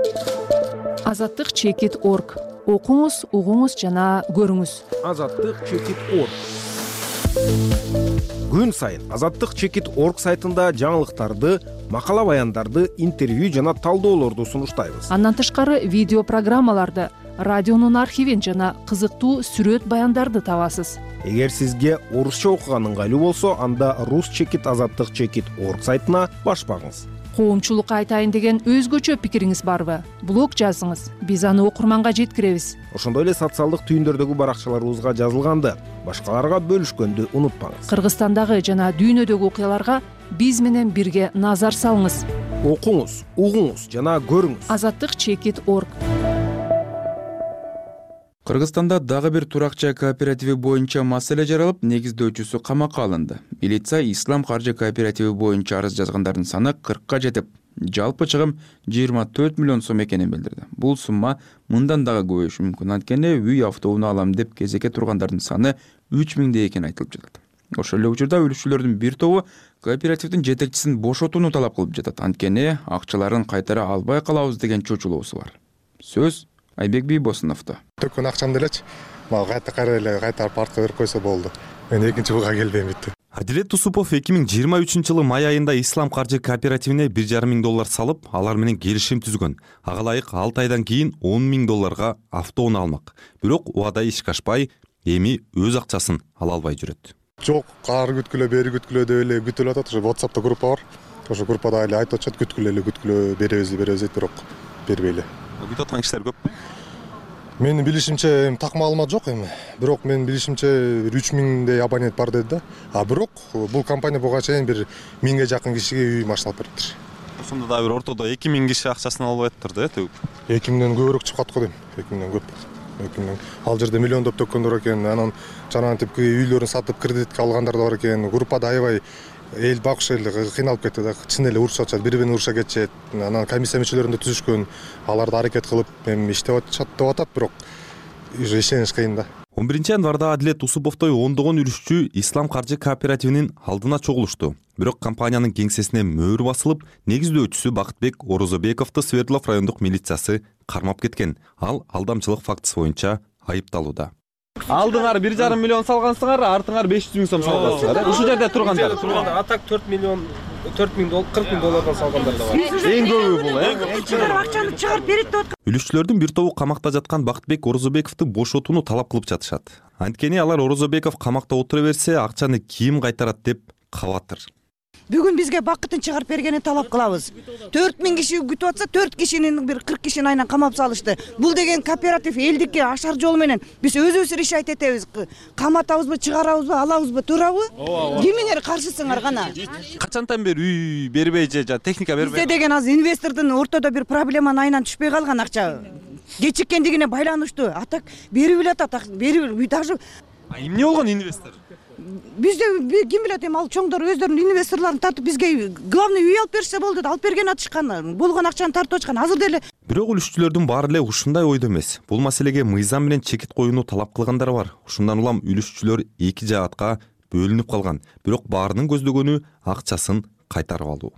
Азаттык чекит точка орг. Окуңуз, угуңуз жана көрүңүз. Азаттык чекит точка орг. Күн сайын Азаттык чекит точка орг сайтында жаңылыктарды, макала баяндарды, интервью жана талдоолорду сунуштайбыз. Андан тышкары видео программаларды, радионун архивин жана кызыктуу сүрөт баяндарды табасыз. Эгер сизге орусча окуган ыңгайлуу болсо, анда рус чекит азаттык чекит орг сайтына баш багыңыз. Коомчулукка айтайын деген өзгөчө пикириңиз барбы? Блог жазыңыз, биз аны окурманга жеткиребиз. Ошондой эле социалдык түйүндөрдөгү баракчаларыбызга жазылганды башкаларга бөлүшкөндү унутпаңыз. Кыргызстандагы жана дүйнөдөгү окуяларга биз менен бирге назар салыңыз. Окуңуз, угуңуз жана көрүңүз. азаттык чекит орг. Кыргызстанда дагы бир туракча кооперативи боюнча маселе жаралып, негиздөөчүсү камакка алынды. Милиция Ислам каржы кооперативи боюнча арыз жазгандардын саны кыркка жетип, жалпы чыгым жыйырма төрт миллион сом экенин билдирди. Бул сумма мындан дагы көбөйүшү мүмкүн. Анткени үй автоунаа алам деп кезекке тургандардын саны үч миңдей экени айтылып жатат. Ошол эле учурда үлүшчүлөрдүн бир тобу кооперативдин жетекчисин бошотууну талап кылып жатат. Анткени акчаларын кайтара албай калабыз деген чочулоосу бар. Сөз Айбек Бийбосуновдо. Төккөн акчамды элечи мага кайта кайра эле кайтарып артка берип койсо болду. Мен экинчи жылга келбейм бүтү. Адилет Тусупов эки миң жыйырма үчүнчү жылы май айында Ислам каржы кооперативине бир жарым миң доллар салып, алар менен келишим түзгөн. Ага ылайык алты айдан кийин он миң долларга автоунаа алмак. Бирок убада ишке ашпай, эми өз акчасын ала албай жүрөт. Жок, ары күткүлө, бери күткүлө деп эле күтүлүп атат. Ошо WhatsApp'та группа бар. Ошо группада эле айтып атышат, күткүлө эле, күткүлө, беребиз, беребиз дейт, бирок бербей эле. Күтүп аткан кишилер көппү? Менин билишимче эми так маалымат жок эми. Бирок менин билишимче үч миңдей абонент бар деди да. А бирок бул компания буга чейин бир миңге жакын кишиге үй машина алып бериптир. Ошондо да бир ортодо эки миң киши акчасын алып атыптыр да, төгүп. эки миңден көбүрөөк чыгып катты го дейм. эки миңден көп. эки миң. Ал жерде миллиондоп төккөндөр экен. Анан жанагы типки үйлөрүн сатып кредитке алгандар да бар экен. Группада аябай эл багыш эл кыйналып кетти да. Чын эле урушуп атышат, бири-бирин уруша кетишет. Анан комиссия мүчөлөрүндө түзүшкөн. Аларды аракет кылып, эми иштеп атышат деп атат, бирок ишениш кыйын да. он биринчи январда Адилет Тусуповдой ондогон үлүшчү Ислам каржы кооперативинин алдына чогулушту. Бирок компаниянын кеңсесине мөөр басылып, негиздөөчүсү Бакытбек Орозобековду Свердлов райондук милициясы кармап кеткен. Ал алдамчылык фактысы боюнча айыпталууда. Алдыңар бир жарым миллион салгансыңар, артыңар беш жүз миң сом салгансыңар. Ушул жерде тургандар. А так төрт миллион, төрт миң доллар, кырк миң доллардан салгандар да бар. Эң көбү бул, э? Акчаны чыгарып берет деп аткан. Үлүшчүлөрдүн бир тобу камакта жаткан Бакытбек Орозобековду бошотууну талап кылып жатышат. Анткени алар Орозобеков камакта отура берсе, акчаны ким кайтарат деп кабаттыр. Бүгүн бизге бакытын чыгарып бергенин талап кылабыз. төрт миң киши күтүп атса, төрт кишинин бир кырк кишини айынан камап салышты. Бул деген кооператив элдикке ашар жол менен биз өзүбүз решать этебиз. Каматабызбы, чыгарабызбы, алабызбы, туурабы? Кимиңер каршысыңар гана? Качантан бери үй бербей же техника бербей? Бизде деген азыр инвестордун ортодо бир проблеманын айынан түшпөй калган акча. Кечиккендигине байланыштуу. Атак берип эле атат, берип даже. А эмне болгон инвестор? Бизде ким билет эми ал чоңдор өздөрүнүн инвесторлорун тартып бизге главный үй алып берсе болду да, алып берген атышкан, болгон акчаны тартып атышкан. Азыр деле бирок үлүшчүлөрдүн баары эле ушундай ойдо эмес. Бул маселеге мыйзам менен чекит коюуну талап кылгандар бар. Ушундан улам үлүшчүлөр эки жаатка бөлүнүп калган. Бирок баарынын көздөгөнү акчасын кайтарып алуу.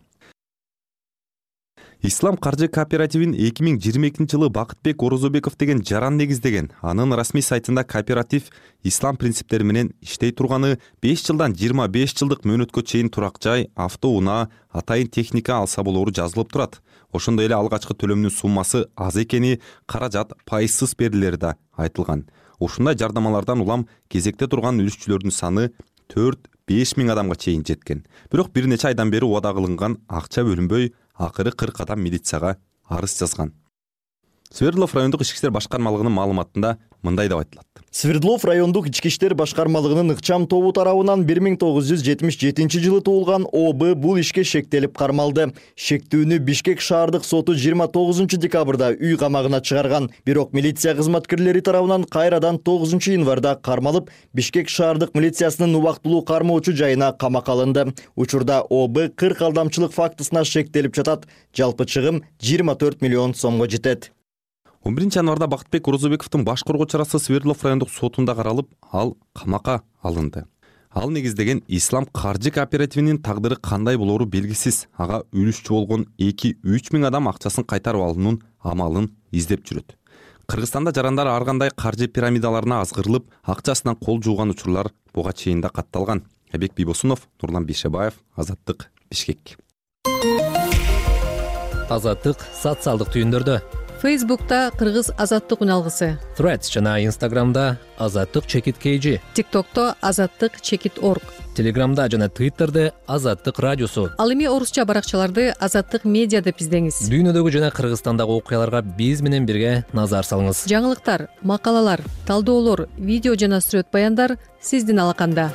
Ислам каржы кооперативин эки миң жыйырма экинчи жылы Бакытбек Орозобеков деген жаран негиздеген. Анын расмий сайтында кооператив ислам принциптери менен иштей турганы, беш жылдан жыйырма беш жылдык мөөнөткө чейин турак жай, автоунаа, атайын техника алса болору жазылып турат. Ошондой эле алгачкы төлөмдүн суммасы аз экени, каражат пайызсыз берилери да айтылган. Ушундай жардамалардан улам кезекте турган үлүшчүлөрдүн саны төрт беш миң адамга чейин жеткен. Бирок бир нече айдан бери убада кылынган акча бөлүнбөй, акыры кырк адам милицияга арыз жазган. Свердлов райондук ички иштер башкармалыгынын маалыматында мындай деп айтылат. Свердлов райондук ички иштер башкармалыгынын ыкчам тобу тарабынан бир миң тогуз жүз жетимиш жетинчи жылы туулган О Б бул ишке шектелип кармалды. Шектүүнү Бишкек шаардык соту жыйырма тогузунчу декабрда үй камагына чыгарган. Бирок милиция кызматкерлери тарабынан кайрадан тогузунчу январда кармалып, Бишкек шаардык милициясынын убактылуу кармоочу жайына камакка алынды. Учурда О Б кырк алдамчылык фактысына шектелип жатат. Жалпы чыгым жыйырма төрт миллион сомго жетет. он биринчи январда Бакытбек Орозобековдун баш коргоочу арасы Свердлов райондук сотунда каралып, ал камакка алынды. Ал негиздеген Ислам каржы кооперативинин тагдыры кандай болору белгисиз. Ага үлүшчү болгон эки үч миң адам акчасын кайтарып алуунун амалын издеп жүрөт. Кыргызстанда жарандар ар кандай каржы пирамидаларына азгырылып, акчасынан кол жууган учурлар буга чейин да катталган. Айбек Бийбосунов, Нурлан Бейшебаев, Азаттык, Бишкек. Азаттык социалдык түйүндөрдө. Фейсбукта Кыргыз азаттык үн алгысы, Threads жана Инстаграмда азаттык чекит kg, ТикТокто азаттык чекит орг, Телеграмда жана Твиттерде азаттык радиосу. Ал эми орусча баракчаларды азаттык медиа деп издеңиз. Дүйнөдөгү жана Кыргызстандагы окуяларга биз менен бирге назар салыңыз. Жаңылыктар, макалалар, талдоолор, видео жана сүрөт баяндар сиздин алаканда.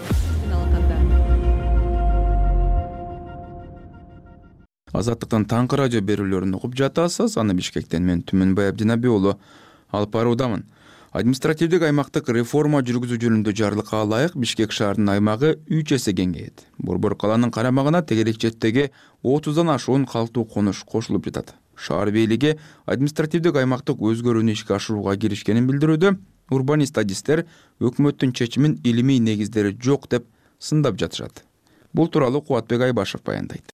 Азаттыктан таңкы радио берүүлөрүн угуп жатасыз. Аны Бишкектен мен Түмөнбай Абдинабий уулу алып баруудамын. Административдик аймактык реформа жүргүзүү жөнүндө жарлыкка ылайык Бишкек шаарынын аймагы үч эсе кеңейет. Борбор каланын карамагына тегерек четтеги отуздан ашуун калктуу конуш кошулуп жатат. Шаар бийлиги административдик аймактык өзгөрүүнү ишке ашырууга киришкенин билдирүүдө. Урбанист-адистер өкмөттүн чечимин илимий негиздери жок деп сындап жатышат. Бул тууралуу Кубатбек Айбашев баяндайт.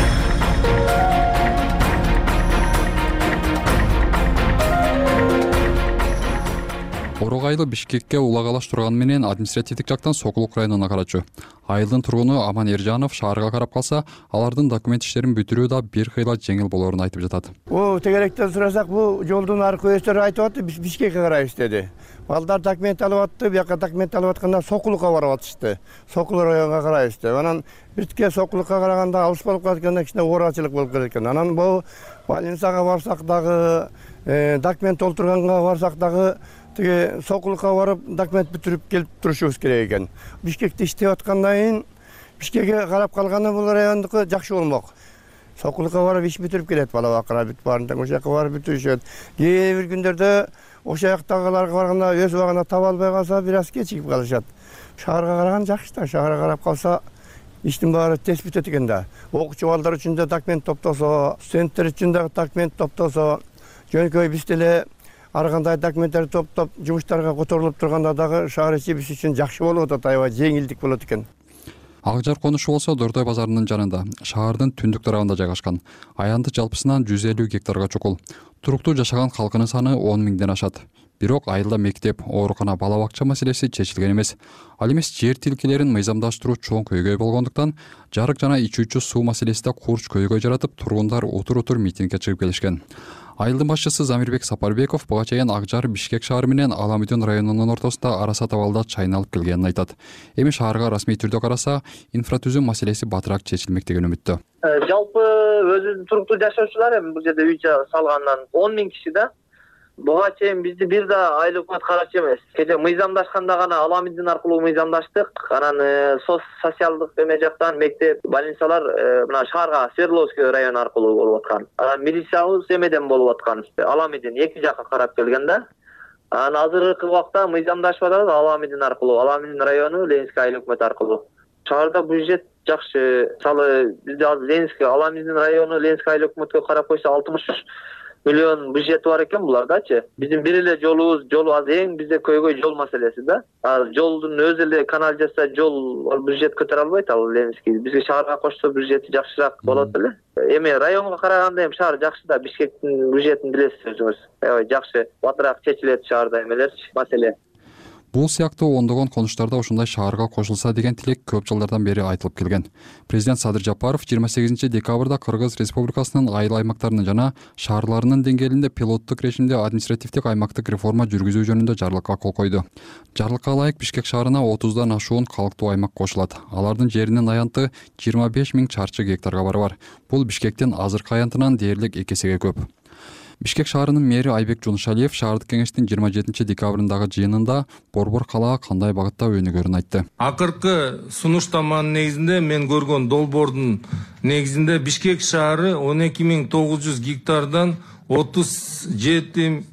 Орог айылы Бишкекке улагалаш турганы менен административдик жактан Сокулук районуна карачу. Айылдын тургуну Аман Эржанов шаарга карап калса, алардын документ иштерин бүтүрүү да бир кыйла жеңил болоорун айтып жатат. О, тегеректен сурасак, бул жолдун аркы өстөр айтып атты, биз Бишкекке карайбыз деди. Балдар документ алып атты, бияка документ алып атканда Сокулукка барып атышты. Сокулук районуна карайбыз деп. Анан биртке Сокулукка караганда алыс болуп калганда кичине оорачылык болуп кетет экен. Анан бул больницага барсак дагы, документ толтурганга барсак дагы тиги Сокулукка барып документ бүтүрүп келип турушубуз керек экен. Бишкекте иштеп аткандан кийин Бишкекке карап калганы бул райондуку жакшы болмок. Сокулукка барып иш бүтүрүп келет, бала бакыра бүт баарында ошол жака барып бүтүрүшөт. Кээ бир күндөрдө ошол жактагыларга барганда өз убагында таба албай калса бир аз кечигип калышат. Шаарга караган жакшы да, шаарга карап калса иштин баары тез бүтөт экен да. Окуучу балдар үчүн да документ топтосо, студенттер үчүн да документ топтосо, жөнөкөй биз деле ар кандай документтерди топтоп жумуштарга которулуп турганда дагы шаар ичи биз үчүн жакшы болуп атат, аябай жеңилдик болот экен. Акжар конушу болсо Дордой базарынын жанында, шаардын түндүк тарабында жайгашкан. Аянды жалпысынан жүз элүү гектарга чукул. Туруктуу жашаган калкынын саны он миңден ашат. Бирок айылда мектеп, оорукана, бала бакча маселеси чечилген эмес. Ал эмес жер тилкелерин мыйзамдаштыруу чоң көйгөй болгондуктан, жарык жана ичүүчү суу маселесинде курч көйгөй жаратып, тургундар утур-утур митингге чыгып келишкен. Айылдын башчысы Замирбек Сапарбеков буга чейин Акжар Бишкек шаары менен Аламүдүн районунун ортосунда араса табалда чайналып келгенин айтат. Эми шаарга расмий түрдө караса, инфратүзүм маселеси батыраак чечилмек деген үмүттө. Жалпы өзүнүн туруктуу жашоочулар эми бул жерде үй салгандан он миң киши да. Буга чейин бизди бир да айыл өкмөт карачу эмес. Кече мыйзамдашканда гана Аламүдүн аркылуу мыйзамдаштык. Анан социалдык эме жактан мектеп, больницалар мына шаарга Свердловский район аркылуу болуп аткан. Анан милициябыз эмеден болуп аткан. Аламүдүн эки жакка карап келген да. Анан азыркы убакта мыйзамдашып атат Аламүдүн аркылуу, Аламүдүн району Ленинский айыл өкмөт аркылуу. Шаарда бюджет жакшы. Мисалы бизде азыр Ленинский, Аламүдүн району Ленинский айыл өкмөткө карап койсо алтымыш миллион бюджети бар экен булардачы. Биздин бир эле жолубуз, жол аз эң бизде көйгөй жол маселеси да. Ал жолдун өзү эле канал жасса жол бюджет көтөрө албайт ал Ленинский. Бизге шаарга кошсо бюджети жакшыраак болот эле. Эми районго караганда эми шаар жакшы да, Бишкектин бюджетин билесиз өзүңүз. Аябай жакшы, батыраак чечилет шаарда эмелерчи, маселе. Бул сыяктуу ондогон конуштарда ушундай шаарга кошулса деген тилек көп жылдардан бери айтылып келген. Президент Садыр Жапаров жыйырма сегизинчи декабрда Кыргыз Республикасынын айыл аймактарынын жана шаарларынын деңгээлинде пилоттук режимде административдик аймактык реформа жүргүзүү жөнүндө жарлыкка кол койду. Жарлыкка ылайык Бишкек шаарына отуздан ашуун калктуу аймак кошулат. Алардын жеринин аянты жыйырма беш миң чарчы гектарга барабар. Бул Бишкектин азыркы аянтынан дээрлик эки эсеге көп. Бишкек шаарынын мэри Айбек Жунушалиев шаардык кеңештин жыйырма жетинчи декабрындагы жыйынында Борбор калаа кандай багытта өнүгөрүн айтты. Акыркы сунуштаманын негизинде мен көргөн долбоордун негизинде Бишкек шаары он эки миң тогуз жүз гектардан отуз жети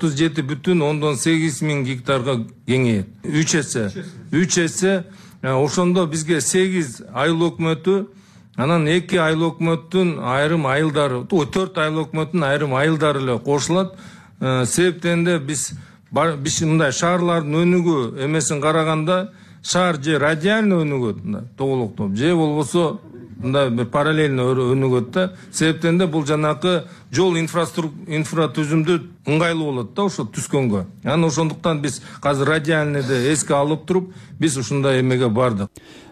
бүтүн ондон сегиз миң гектарга кеңейет. үч эсе. үч эсе. Ошондо бизге сегиз айыл өкмөтү, анан эки айыл өкмөттүн айрым айылдары, төрт айыл өкмөттүн айрым айылдары эле кошулат. Себептен де биз биз мындай шаарлардын өнүгүү эмесин караганда шаар же радиально өнүгөт, толуктуу, же болбосо мындай бир параллельно өнүгөт да. Себептен де бул жанакы жол инфратүзүмдү ыңгайлуу болот да ошо түскөнгө. Анан ошондуктан биз азыр радиальныйды эске алып туруп, биз ушундай эмеге бардык.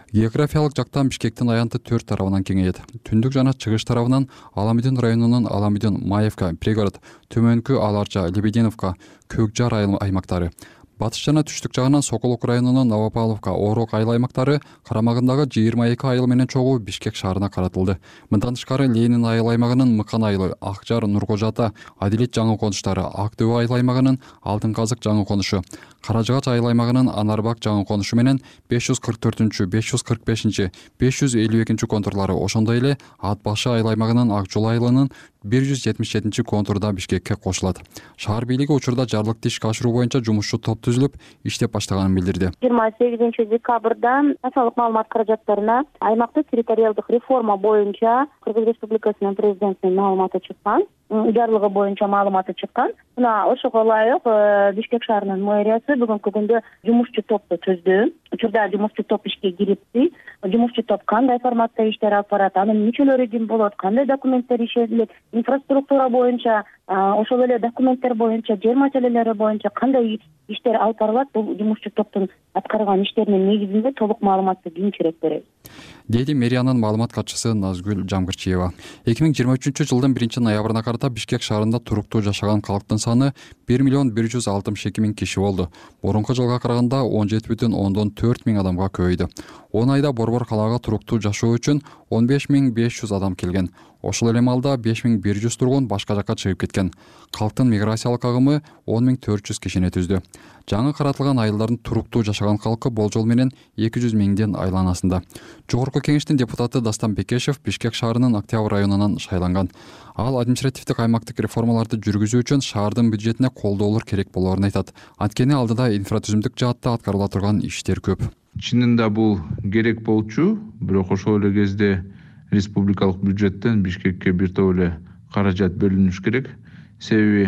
Географиялык жактан Бишкектин аянты төрт тарабынан кеңейет. Түндүк жана чыгыш тарабынан Аламидин районунун Аламидин, Маевка, Пригород, Төмөнкү Аларча, Лебединовка, Көкжар аймактары, батыш жана түштүк жагынан Сокулук районунун Новопавловка, Орок айыл аймактары карамагындагы жыйырма эки айыл менен чогуу Бишкек шаарына каратылды. Мындан тышкары Ленин айыл аймагынын Мыкан айылы, Акжар, Нуркожа ата, Адилет жаңы конуштары, Актөө айыл аймагынын Алтын казык жаңы конушу, Каражыгач айыл аймагынын Анарбак жаңы конушу менен беш жүз кырк төртүнчү, беш жүз кырк бешинчи, беш жүз элүү экинчи контурлары, ошондой эле Ат башы айыл аймагынын Ак жол айылынын бир жүз жетимиш жетинчи контурда Бишкекке кошулат. Шаар бийлиги учурда жарлыкты ишке ашыруу боюнча жумушчу топ түзүлүп, иштеп баштаганын билдирди. жыйырма сегизинчи декабрда социалдык маалымат каражаттарына аймактык территориалдык реформа боюнча Кыргыз Республикасынын президентинин маалыматы чыккан, жарлыгы боюнча маалыматы чыккан. Мына ошого ылайык Бишкек шаарынын мэриясы бүгүнкү күндө жумушчу топту түздү. Учурда жумушчу топ ишке кирипти. Жумушчу топ кандай форматта иштер алып барат, анын мүчөлөрү ким болот, кандай документтер ишетилет, инфраструктура боюнча, ошол эле документтер боюнча, жер маселелери боюнча кандай иштер алып барылат, бул жумушчу топтун аткарган иштеринин негизинде толук маалыматты кийинчерээк беребиз, деди мэриянын маалымат катчысы Назгүл Жамгырчиева. эки миң жыйырма үчүнчү жылдын биринчи ноябрына карата Бишкек шаарында туруктуу жашаган калктын саны бир миллион бир жүз алтымыш эки миң киши болду. Мурунку жылга караганда он жети бүтүн ондон төрт миң адамга көбөйдү. он айда Борбор калаага туруктуу жашоо үчүн он беш миң беш жүз адам келген. Ошол эле маалда беш миң бир жүз тургун башка жакка чыгып кеткен. Калктын миграциялык агымы он миң төрт жүз кишини түздү. Жаңы каратылган айылдардын туруктуу жашаган калкы болжол менен эки жүз миңден айланасында. Жогорку кеңештин депутаты Дастан Бекешев Бишкек шаарынын Октябрь районунан шайланган. Ал административдик аймактык реформаларды жүргүзүү үчүн шаардын бюджетине колдоолор керек болоорун айтат. Анткени алдыда инфратүзүмдүк жаатта аткарыла турган иштер көп. Чынында бул керек болчу, бирок ошол эле кезде республикалык бюджеттен Бишкекке бир топ эле каражат бөлүнүш керек. Себеби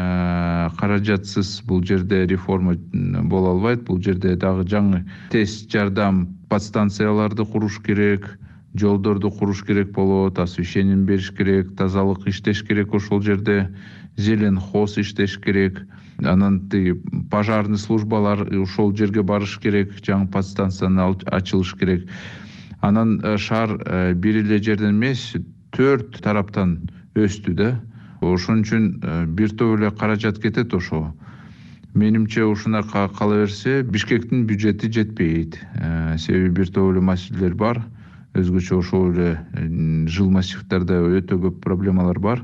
каражатсыз бул жерде реформа боло албайт. Бул жерде дагы жаңы тез жардам подстанцияларды куруш керек, жолдорду куруш керек болот, освещение бериш керек, тазалык иштеш керек, ошол жерде зелен хоз иштеш керек. Анан тиги пожарный службалар ошол жерге барыш керек, жаңы подстанцияны ачылыш керек. Анан шаар бир эле жерден эмес, төрт тараптан өстү да. Ошон үчүн бир топ эле каражат кетет ошо. Менимче ушуна кала берсе, Бишкектин бюджети жетпейт. Себеби бир топ эле маселелер бар. Өзгөчө ошол эле жыл массивдерде өтө көп проблемалар бар.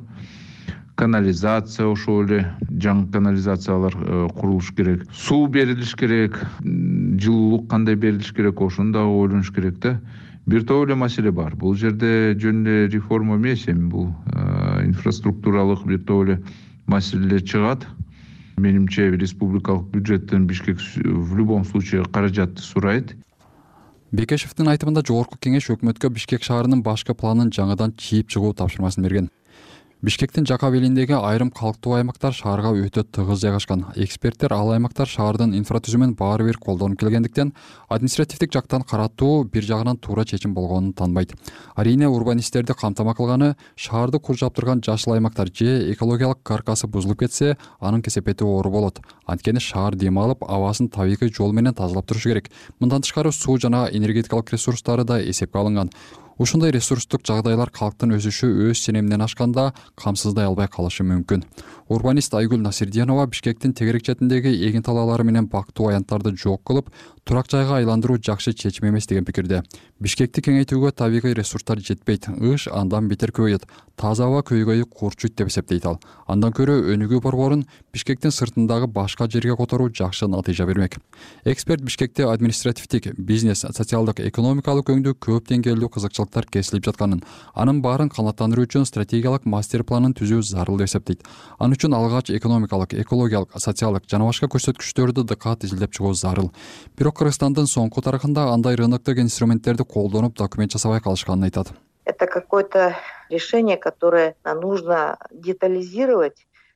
Канализация, ошол эле жаңы канализациялар курулуш керек. Суу берилиш керек, жылуулук кандай берилиш керек, ошону дагы ойлонуш керек да. Бир топ эле маселе бар. Бул жерде жөн эле реформа эмес, эми бул инфраструктуралык бир топ эле маселелер чыгат. Менимче республикалык бюджеттен Бишкек в любом случае каражатты сурайт. Бекешевдин айтымында жогорку кеңеш өкмөткө Бишкек шаарынын башкы планын жаңыдан чийип чыгуу тапшырмасын берген. Бишкектин жака белиндеги айрым калктуу аймактар шаарга өтө тыгыз жайгашкан. Эксперттер ал аймактар шаардын инфратүзүмүн баары бир колдонуп келгендиктен административдик жактан каратуу бир жагынан туура чечим болгонун таанбайт. Арийне урбанисттерди камтама кылганы шаарды куржап турган жашыл аймактар же экологиялык каркасы бузулуп кетсе, анын кесепети оор болот. Анткени шаар дем алып, абасын табигый жол менен тазалап турушу керек. Мындан тышкары суу жана энергетикалык ресурстары да эсепке алынган. Ушундай ресурстук жагдайлар калктын өсүшү өз ченеминен ашканда камсыздай албай калышы мүмкүн. Урбанист Айгүл Насирдиянова Бишкектин тегерек четиндеги эгин талаалары менен бактуу аянттарды жок кылып, турак жайга айландыруу жакшы чечим эмес деген пикирде. Бишкекти кеңейтүүгө табигый ресурстар жетпейт, ыш андан бетер көбөйөт, таза аба көйгөйү курчуйт деп эсептейт ал. Андан көрө өнүгүү борборун Бишкектин сыртындагы башка жерге которуу жакшы натыйжа бермек. Эксперт Бишкекте административдик, бизнес, социалдык, экономикалык өңдүү көп деңгээлдүү кызыкчылыктар кесилип жатканын, анын баарын канааттандыруу үчүн стратегиялык мастер планын түзүү зарыл деп эсептейт. Анын үчүн алгач экономикалык, экологиялык, социалдык жана башка көрсөткүчтөрдү дыкат изилдеп чыгуу зарыл. Бирок Кыргызстандын соңку тарыхында андай рыноктук инструменттерди колдонуп документ жасабай калышканын айтат. Это какое-то решение, которое нужно детализировать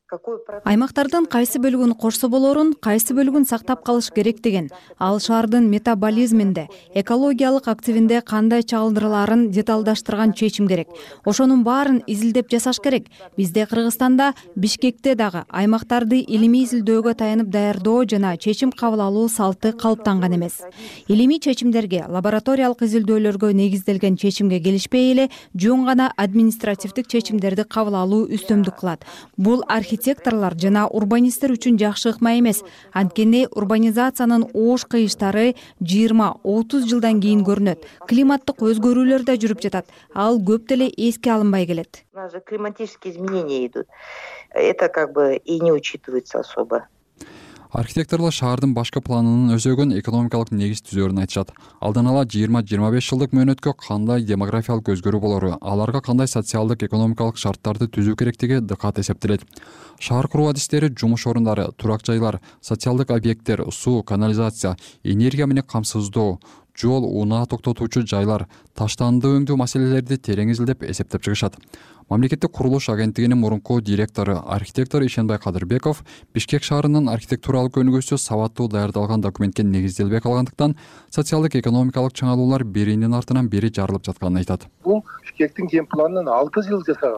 аймактардын кайсы бөлүгүн корсо болорун, кайсы бөлүгүн сактап калыш керек деген, ал шаардын метаболизминде, экологиялык активинде кандай чагылдырылаарын деталдаштырган чечим керек. Ошонун баарын изилдеп жасаш керек. Бизде Кыргызстанда, Бишкекте дагы аймактарды илимий изилдөөгө таянып даярдоо жана чечим кабыл алуу салты калыптанган эмес. Илимий чечимдерге, лабораториялык изилдөөлөргө негизделген чечимге келишпей эле, жөн гана административдик чечимдерди кабыл алуу үстөмдүк кылат. Бул архитекторлор жана урбанисттер үчүн жакшы ыкма эмес. Анткени урбанизациянын оош кыйыштары жыйырма отуз жылдан кийин көрүнөт. Климаттык өзгөрүүлөр да жүрүп жатат. Ал көп деле эске алынбай келет. У нас же климатические изменения идут. Это как бы и не учитывается особо. Архитекторлор шаардын башкы планынын өзөгөн экономикалык негиз түзөөрүн айтышат. Алдан ала жыйырма жыйырма беш жылдык мөөнөткө кандай демографиялык өзгөрүү болору, аларга кандай социалдык экономикалык шарттарды түзүү керектиги дыкат эсептелет. Шаар куруу адистери жумуш орундары, турак жайлар, социалдык объекттер, суу, канализация, энергия менен камсыздоо, жол, унаа токтотуучу жайлар, таштанды өңдөө маселелерди терең изилдеп эсептеп чыгышат. Мамлекеттик курулуш агенттигинин мурунку директору, архитектор Ишенбай Кадырбеков Бишкек шаарынын архитектуралык өнүгүүсү сабаттуу даярдалган документке негизделбей калгандыктан социалдык экономикалык чыңалуулар биринин артынан бири жарылып жатканын айтат. Бул Бишкектин ген планын алты жыл жасаган.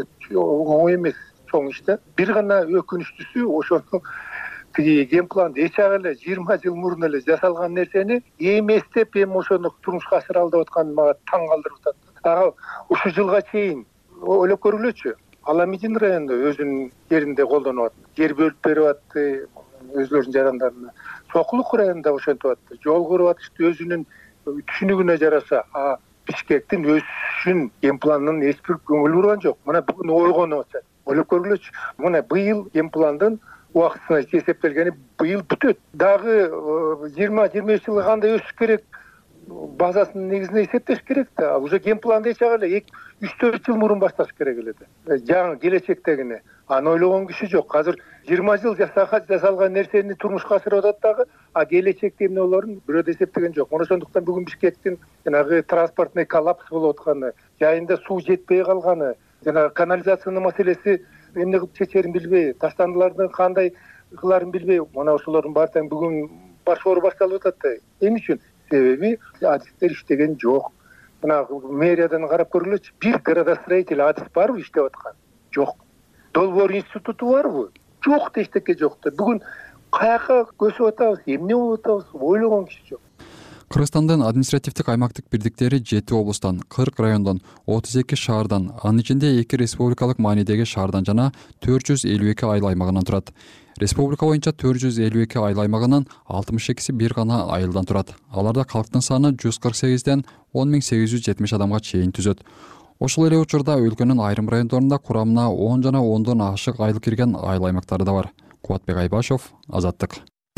Оңой эмес, чоң иш да. Бир гана өкүнүчтүүсү ошону тиги ген планды эч эле жыйырма жыл мурун эле жасалган нерсени эместеп эми ошону турмушка ашыра алып аткан мага таң калтырып атат. Ага ушул жылга чейин ойлоп көргүлөчү. Аламидин районунда өзүнүн жеринде колдонуп атты. Жер бөлүп берип атты өзлөрүнүн жарандарына. Сокулук районунда ошентип атты. Жол куруп атышты өзүнүн түшүнүгүнө жараша. А Бишкектин өсүшүн ген планынын эч бир көңүл бурган жок. Мына бүгүн ойгонуп атат. Ойлоп көргүлөчү. Мына быйыл ген пландын убактысына эсептелгени быйыл бүтөт. Дагы жыйырма жыйырма беш жылга кандай өсүш керек? Базасынын негизинде эсептеш керек да. Уже ген планды эч эле үч төрт жыл мурун башташ керек эле да. Жаңы келечектегини аны ойлогон киши жок. Азыр жыйырма жыл жасалган нерсени турмушка ашырып атат дагы, а келечекте эмне болорун бирөө да эсептеген жок. Ошондуктан бүгүн Бишкектин жанагы транспортный коллапс болуп атканы, жайында суу жетпей калганы, жана канализациянын маселеси эмне кылып чечерин билбей, таштандылардын кандай кыларын билбей, мына ошолордун баардыгы бүгүн башкаруу башталып атат да. Эмне үчүн? Себеби адистер иштеген жок. Мына мэриядан карап көргүлөчү. Бир градостроитель адис барбы иштеп аткан? Жок. Долбоор институту барбы? Жок да, эчтеке жок да. Бүгүн каяка көсүп атабыз, эмне болуп атабыз? Ойлогон киши жок. Кыргызстандын административдик аймактык бирдиктери жети облустан, кырк райондон, отуз эки шаардан, анын ичинде эки республикалык маанидеги шаардан жана төрт жүз элүү эки айыл аймагынан турат. Республика боюнча төрт жүз элүү эки айыл аймагынын алтымыш экиси бир гана айылдан турат. Аларда калктын саны жүз кырк сегизден он миң сегиз жүз жетимиш адамга чейин түзөт. Ошол эле учурда өлкөнүн айрым райондорунда курамына он жана ондон ашык айыл кирген айыл аймактары да бар. Кубатбек Айбашов, Азаттык.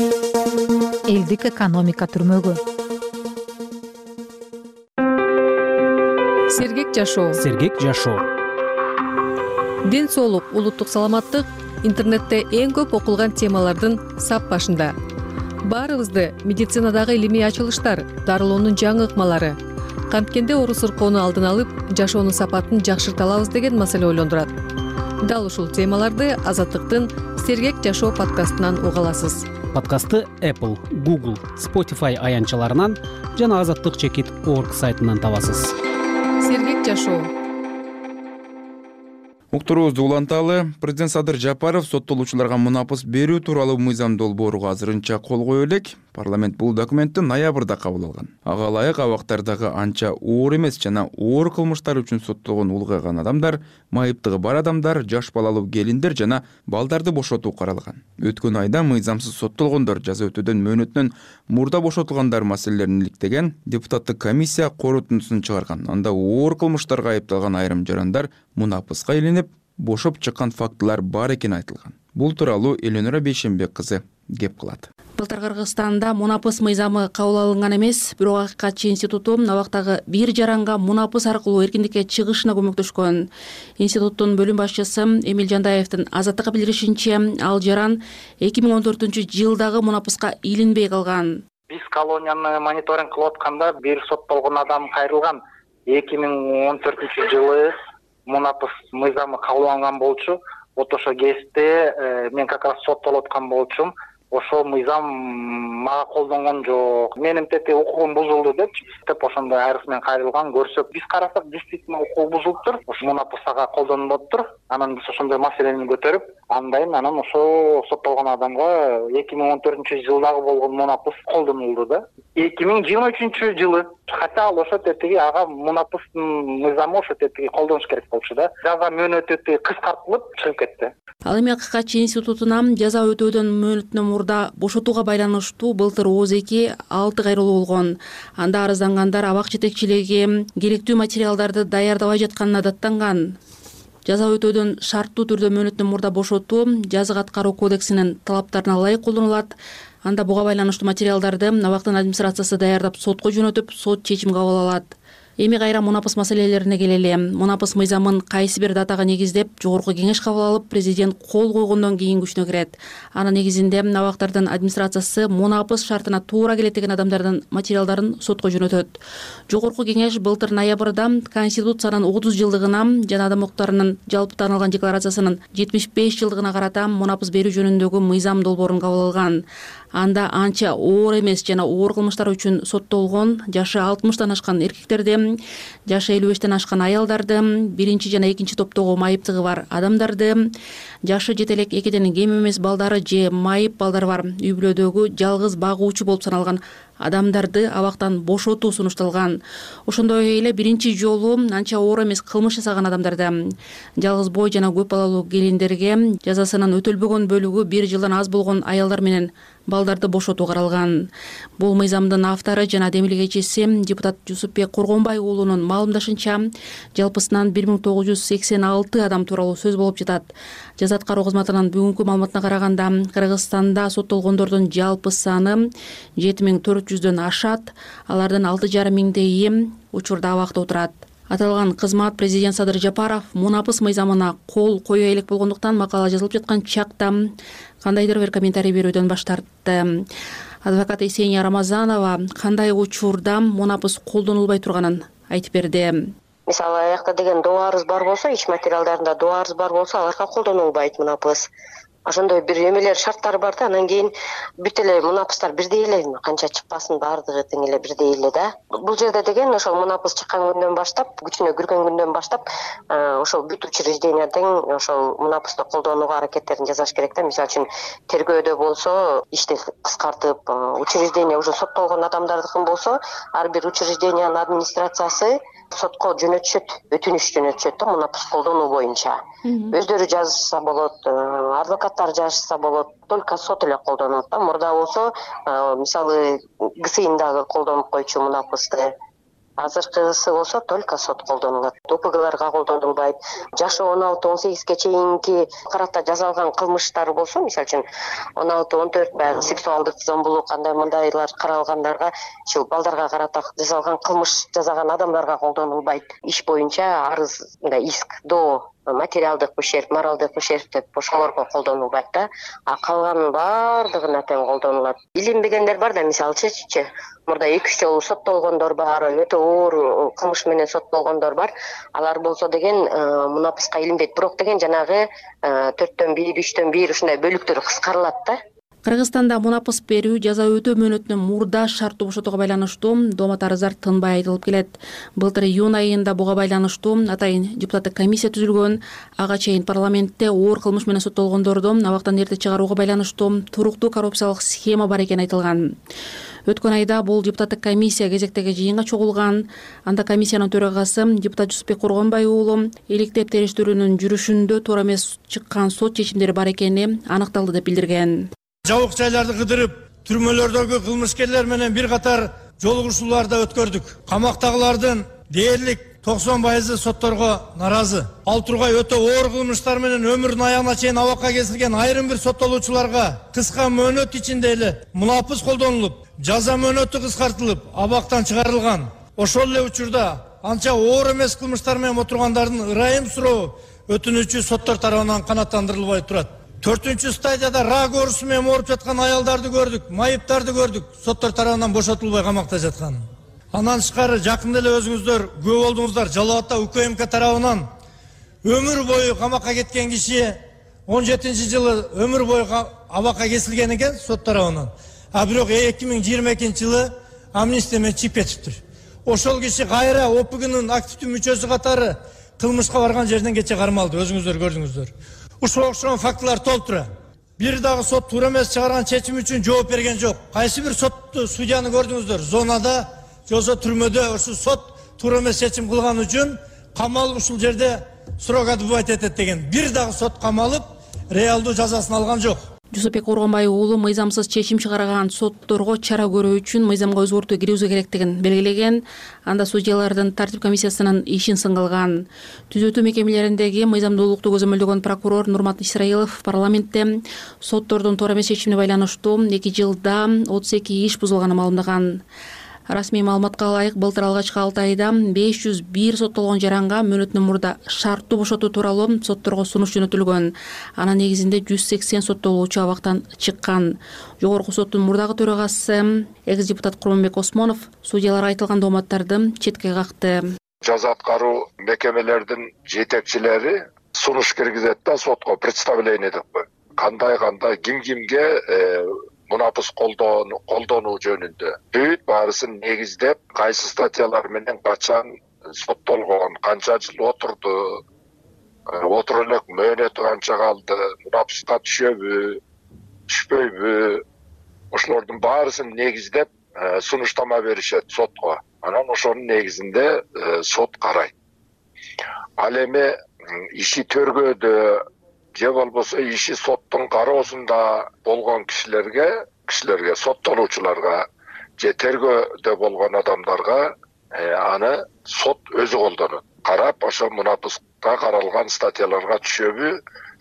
Элдик экономика түрмөгү. Сергек жашоо. Сергек жашоо. Ден соолук, улуттук саламаттык интернетте эң көп окулган темалардын сап башында. Баарыбызды медицинадагы илимий ачылыштар, дарылоонун жаңы ыкмалары, канткенде оору сыркоону алдын алып, жашоонун сапатын жакшырта алабыз деген маселе ойлондурат. Дал ушул темаларды Азаттыктын Сергек жашоо подкастынан уга аласыз. Подкастты Apple, Google, Spotify аянтчаларынан жана азаттык чекит точка орг сайтынан табасыз. Сергек жашоо. Уктуруубузду уланталы. Президент Садыр Жапаров соттолуучуларга мунапыс берүү тууралуу мыйзам долбооруга азырынча кол коюп элек. Парламент бул документти ноябрда кабыл алган. Ага ылайык абактардагы анча оор эмес жана оор кылмыштар үчүн соттолгон улгайган адамдар, майыптыгы бар адамдар, жаш балалуу келиндер жана балдарды бошотуу каралган. Өткөн айда мыйзамсыз соттолгондор жаза өтөөдөн мөөнөтүнөн мурда бошотулгандар маселелерин иликтеген депутаттык комиссия корутундусун чыгарган. Анда оор кылмыштарга айыпталган айрым жарандар мунапыска илинип, бошоп чыккан фактылар бар экени айтылган. Бул тууралуу Эленора Бейшенбек кызы кеп кылат. Былтыр Кыргызстанда мунапыс мыйзамы кабыл алынган эмес, бирок Акыйкатчы институту абактагы бир жаранга мунапыс аркылуу эркиндикке чыгышына көмөктөшкөн. Институттун бөлүм башчысы Эмил Жандаевдин Азаттыкка билдиришинче, ал жаран эки миң он төртүнчү жылдагы мунапыска илинбей калган. Биз колонияны мониторинг кылып атканда бир соттолгон адам кайрылган. эки миң он төртүнчү жылы мунапыс мыйзамы кабыл алынган болчу. вот ошо кезипте мен как раз соттолуп аткан болчумун. Ошол мыйзам мага колдонгон жок. Менин тети укугум бузулду деп деп ошондой айрык менен кайрылган көрсөк, биз карасак действительно укук бузулуптур. Ошо мунапысага колдонулуптур. Анан биз ошондой маселени көтөрүп, андайын анан ошо соттолгон адамга эки миң он төртүнчү жылдагы болгон мунапыс колдонулду да. эки миң жыйырма үчүнчү жылы хотя ал ошо тетиги ага мунапыстын мыйзамы ошо тетиги колдонуш керек болчу да. Жаза мөөнөтү кыскартылып чыгып кетти. Ал эми ККЧ институтуна жаза өтөөдөн мөөнөтүнөн мурда бошотууга байланыштуу былтыр ооз эки алты кайрылуу болгон. Анда арыздангандар абак жетекчилиги керектүү материалдарды даярдабай жатканына даттанган. Жаза өтөөдөн шарттуу түрдө мөөнөтүнөн мурда бошотуу жазык аткаруу кодексинин талаптарына ылайык колдонулат. Анда буга байланыштуу материалдарды абактын администрациясы даярдап сотко жөнөтүп, сот чечим кабыл алат. Эми кайра мунапыс маселелерине келели. Мунапыс мыйзамын кайсы бир датага негиздеп жогорку кеңеш кабыл алып, президент кол койгондон кийин күчүнө кирет. Анын негизинде абактардын администрациясы мунапыс шартына туура келет деген адамдардын материалдарын сотко жөнөтөт. Жогорку кеңеш былтыр ноябрда Конституциянын отуз жылдыгына жана адам укуктарынын жалпы таанылган декларациясынын жетимиш беш жылдыгына карата мунапыс берүү жөнүндөгү мыйзам долбоорун кабыл алган. Анда анча оор эмес жана оор кылмыштар үчүн соттолгон жашы алтымыштан ашкан эркектерди, жашы элүү бештен ашкан аялдарды, биринчи жана экинчи топтогу майыптыгы бар адамдарды, жашы жете элек экиден кем эмес балдары же майып балдары бар үй бүлөдөгү жалгыз багуучу болуп саналган адамдарды абактан бошотуу сунушталган. Ошондой эле биринчи жолу анча оор эмес кылмыш жасаган адамдарды, жалгыз бой жана көп балалуу келиндерге жазасынын өтөлбөгөн бөлүгү бир жылдан аз болгон аялдар менен балдарды бошотуу каралган. Бул мыйзамдын автору жана демилгечиси депутат Жусупбек Коргонбай уулунун маалымдашынча, жалпысынан бир миң тогуз жүз сексен алты адам тууралуу сөз болуп жатат. Жаза аткаруу кызматынын бүгүнкү маалыматына караганда, Кыргызстанда соттолгондордун жалпы саны жети миң төрт жүздөн ашат. Алардын алты жарым миңдейи учурда абакта отурат. Аталган кызмат президент Садыр Жапаров мунапыс мыйзамына кол кое элек болгондуктан макала жазылып жаткан чакта кандайдыр бир комментарий берүүдөн баш тартты. Адвокат Есения Рамазанова кандай учурда мунапыс колдонулбай турганын айтып берди. Мисалы, аякта деген доо арыз бар болсо, ич материалдарында доо арыз бар болсо, аларга колдонулбайт мунапыс. Ошондой бир эмелер шарттары бар да, анан кийин бүт эле мунапыстар бирдей эле, канча чыкпасын баардыгы тең эле бирдей эле да. Бул жерде деген ошол мунапыс чыккан күндөн баштап, күчүнө кирген күндөн баштап, ошол бүт учреждения тең ошол мунапысты колдонууга аракеттерин жасаш керек да. Мисалы үчүн тергөөдө болсо, ишти кыскартып, учреждение уже соттолгон адамдардыкын болсо, ар бир учреждениянын администрациясы сотко жөнөтүшөт, өтүнүш жөнөтүшөт да мунапыс колдонуу боюнча. Өздөрү жазса болот, адвокаттар жазса болот, только сот эле колдонот да. Мурда болсо, мисалы, ГСИндагы колдонуп койчу мунапысты, азыркысы болсо только сот колдонулат. ОПГларга колдонулбайт. Жашы он алты он сегизге чейинки карата жазалган кылмыштар болсо, мисалы үчүн он алты он төрт баягы сексуалдык зомбулук кандай мындайлар каралгандарга, ушул балдарга карата жазалган кылмыш жасаган адамдарга колдонулбайт. Иш боюнча арыз, иск, доо, материалдык ущерб, моралдык ущерб деп ошолорго колдонулбайт да. А калганын баардыгына тең колдонулат. Илинбегендер бар да, мисалчы, мурда эки үч жолу соттолгондор бар, өтө оор кылмыш менен соттолгондор бар. Алар болсо деген мунапыска илинбейт. Бирок деген жанагы төрттөн бир, үчтөн бир ушундай бөлүктөр кыскарылат да. Кыргызстанда мунапыс берүү жаза өтөө мөөнөтүнөн мурда шарттуу бошотууга байланыштуу доомат арыздар тынбай айтылып келет. Былтыр июнь айында буга байланыштуу атайын депутаттык комиссия түзүлгөн. Ага чейин парламентте оор кылмыш менен соттолгондорду абактан эрте чыгарууга байланыштуу туруктуу коррупциялык схема бар экени айтылган. Өткөн айда бул депутаттык комиссия кезектеги жыйынга чогулган. Анда комиссиянын төрагасы депутат Жусупбек Коргонбай уулу иликтеп териштирүүнүн жүрүшүндө туура эмес чыккан сот чечимдери бар экени аныкталды деп билдирген. Жабык жайларды кыдырып, түрмөлөрдөгү кылмышкерлер менен бир катар жолугушууларды өткөрдүк. Камактагылардын дээрлик токсон пайызы сотторго наразы. Ал тургай өтө оор кылмыштар менен өмүрүнүн аягына чейин абакка кесилген айрым бир соттолуучуларга кыска мөөнөт ичинде эле мунапыс колдонулуп, жаза мөөнөтү кыскартылып, абактан чыгарылган. Ошол эле учурда анча оор эмес кылмыштар менен отургандардын ырайым суроо өтүнүүчү соттор тарабынан канааттандырылбай турат. Төртүнчү стадияда рак оорусу менен ооруп жаткан аялдарды көрдүк, майыптарды көрдүк, соттор тарабынан бошотулбай камакта жаткан. Андан тышкары жакында эле өзүңүздөр күбө болдуңуздар, Жалал Абадта УКМК тарабынан өмүр бою камакка кеткен киши он жетинчи жылы өмүр бою абакка кесилген экен сот тарабынан. А бирок эки миң жыйырма экинчи жылы амнистия менен чыгып кетиптир. Ошол киши кайра ОПГнын активдүү мүчөсү катары кылмышка барган жерден кече кармалды, өзүңүздөр көрдүңүздөр. Ушуга окшогон фактылар толтура. Бир дагы сот туура эмес чыгарган чечим үчүн жооп берген жок. Кайсы бир сотту, судьяны көрдүңүздөр? Зонада, жолсо түрмөдө ушул сот туура эмес чечим кылган үчүн камалып ушул жерде срок отбывать этет деген. Бир дагы сот камалып, реалдуу жазасын алган жок. Жусупбек Оргонбай уулу мыйзамсыз чечим чыгарган сотторго чара көрүү үчүн мыйзамга өзгөртүү киргизүү керектигин белгилеген. Анда судьялардын тартип комиссиясынын ишин сынгылган. Түзөтүү мекемелериндеги мыйзамдуулукту көзөмөлдөгөн прокурор Нурмат Исраилов парламентте соттордун туура эмес чечимине байланыштуу эки жылда отуз эки иш бузулганын маалымдаган. Расмий маалыматка ылайык, былтыр алгачкы алты айда беш жүз бир соттолгон жаранга мөөнөтүнөн мурда шарттуу бошотуу тууралуу сотторго сунуш жөнөтүлгөн. Анын негизинде жүз сексен соттолуучу абактан чыккан. Жогорку соттун мурдагы төрагасы экс депутат Курманбек Осмонов судьяларга айтылган дооматтарды четке какты. Жаза аткаруу мекемелердин жетекчилери сунуш киргизет да сотко представление деп кой. Кандай кандай ким кимге мунапыс колдонуу жөнүндө бүт баарысын негиздеп, кайсы статьялар менен качан соттолгон, канча жыл отурду, отуруп элек мөөнөтү канча калды, мунапыска түшөбү, түшпөйбү, ошолордун баарысын негиздеп сунуштама беришет сотко. Анан ошонун негизинде сот карайт. Ал эми иши төргөдө же болбосо иши соттун кароосунда болгон кишилерге, кишилерге, соттолуучуларга же тергөөдө болгон адамдарга аны сот өзү колдонот. Карап, ошо мунапыска каралган статьяларга түшөбү,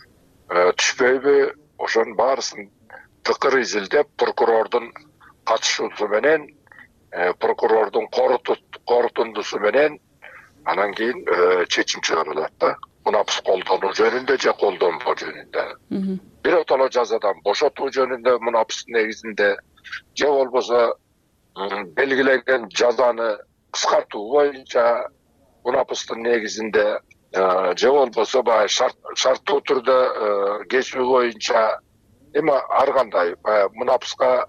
түшпөйбү, ошонун баарысын тыкыр изилдеп, прокурордун катышуусу менен, прокурордун корутундусу менен анан кийин чечим чыгарылат да. Мунапыс колдонуу жөнүндө же колдонбоо жөнүндө. Биротоло жазадан бошотуу жөнүндө мунапыстын негизинде же болбосо белгилеген жазаны кыскартуу боюнча мунапыстын негизинде же болбосо баягы шарттуу түрдө кесүү боюнча эми ар кандай мунапыска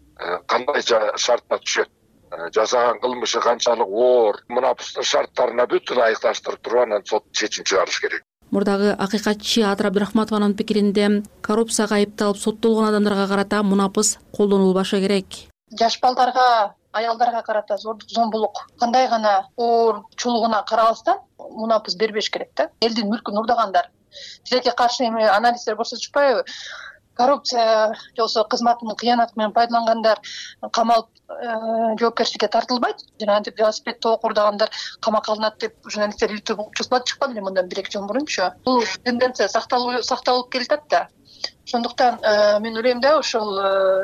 кандайча шартта түшөт, жасаган кылмышы канчалык оор, мунапыстын шарттарына бүтүн айыкташтырып туруп анан сот чечим чыгарыш керек. Мурдагы акыйкатчы Адыр Абдрахматованын пикиринде коррупцияга айыпталып соттолгон адамдарга карата мунапыс колдонулбашы керек. Жаш балдарга, аялдарга карата зордук, зомбулук кандай гана оорчулугуна карабастан мунапыс бербеш керек да. Элдин мүлкүн урдагандар, тилекке каршы эми анализдер көрсөтүшпайбы? Коррупция жолсо кызматынын кыянаты менен пайдалангандар камалып жоопкерчиликке тартылбайт. Жана антип велосипедди окурдагандар камакка алынат деп журналисттер иликтөө чыкпады эле мындан бир эки жыл мурунчу. Бул тенденция сакталып келатат да. Ошондуктан мен ойлойм да, ошол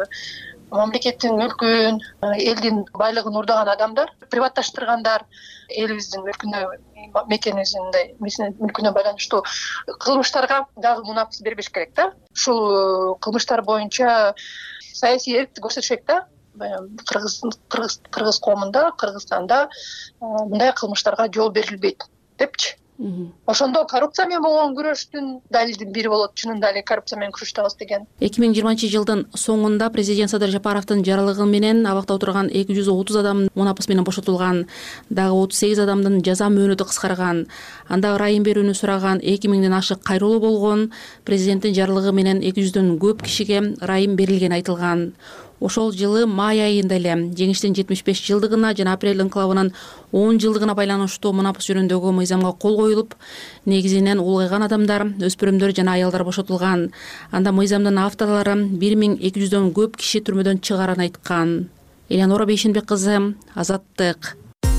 мамлекеттин мүлкүн, элдин байлыгын урдаган адамдар, приватташтыргандар, элибиздин мүлкүнө, мекенибиздин мүлкүнө байланыштуу кылмыштарга дагы мунапыс бербеш керек да. Ушул кылмыштар боюнча саясий эрктик көрсөтүш керек да. Кыргыз кыргыз коомунда, Кыргызстанда мындай кылмыштарга жол берилбейт депчи. Ошондо коррупция менен болгон күрөштүн далилдин бири болот. Чынында эле коррупция менен күрөштөбүз деген. эки миң жыйырманчы жылдын соңунда президент Садыр Жапаровдун жаралыгы менен абакта отурган эки жүз отуз адам мунапыс менен бошотулган. Дагы отуз сегиз адамдын жаза мөөнөтү кыскарган. Анда ырайым берүүнү сураган эки миңден ашык кайрылуу болгон. Президенттин жаралыгы менен эки жүздөн көп кишиге ырайым берилгени айтылган. Ошол жылы май айында эле жеңиштин жетимиш беш жылдыгына жана апрель инкылабынын он жылдыгына байланыштуу мунапыс жөнүндөгү мыйзамга кол коюлуп, негизинен улгайган адамдар, өспүрүмдөр жана аялдар бошотулган. Анда мыйзамдын авторлору бир миң эки жүздөн көп киши түрмөдөн чыгарын айткан. Элеонора Бейшенбек кызы, Азаттык.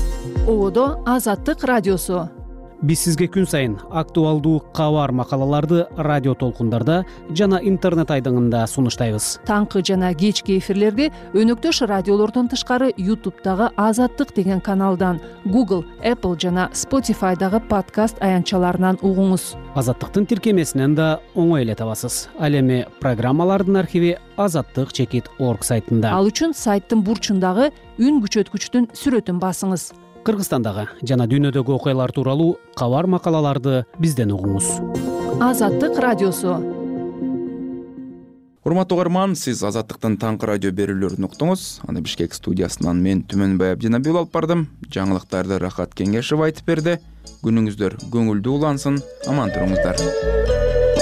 Ободо Азаттык радиосу. Биз сизге күн сайын актуалдуу кабар макалаларды радио толкундарда жана интернет айдыңында сунуштайбыз. Таңкы жана кечки эфирлерди өнөктөш радиолордон тышкары ютубтагы Азаттык деген каналдан, Google, Apple жана Spotify'дагы подкаст аянтчаларынан угуңуз. Азаттыктын тиркемесинен да оңой эле табасыз. Ал эми программалардын архиви азаттык чекит орг сайтында. Ал үчүн сайттын бурчундагы үн күчөткүчтүн сүрөтүн басыңыз. Кыргызстандагы жана дүйнөдөгү окуялар тууралуу кабар макалаларды бизден угуңуз. Азаттык радиосу. урматтуу угарман, сиз Азаттыктын таңкы радио берүүлөрүн уктуңуз. Аны Бишкек студиясынан мен Түмөнбай Абдинабиул алып бардым. Жаңылыктарды Рахат Кеңешев айтып берди. Күнүңүздөр көңүлдүү улансын, аман туруңуздар.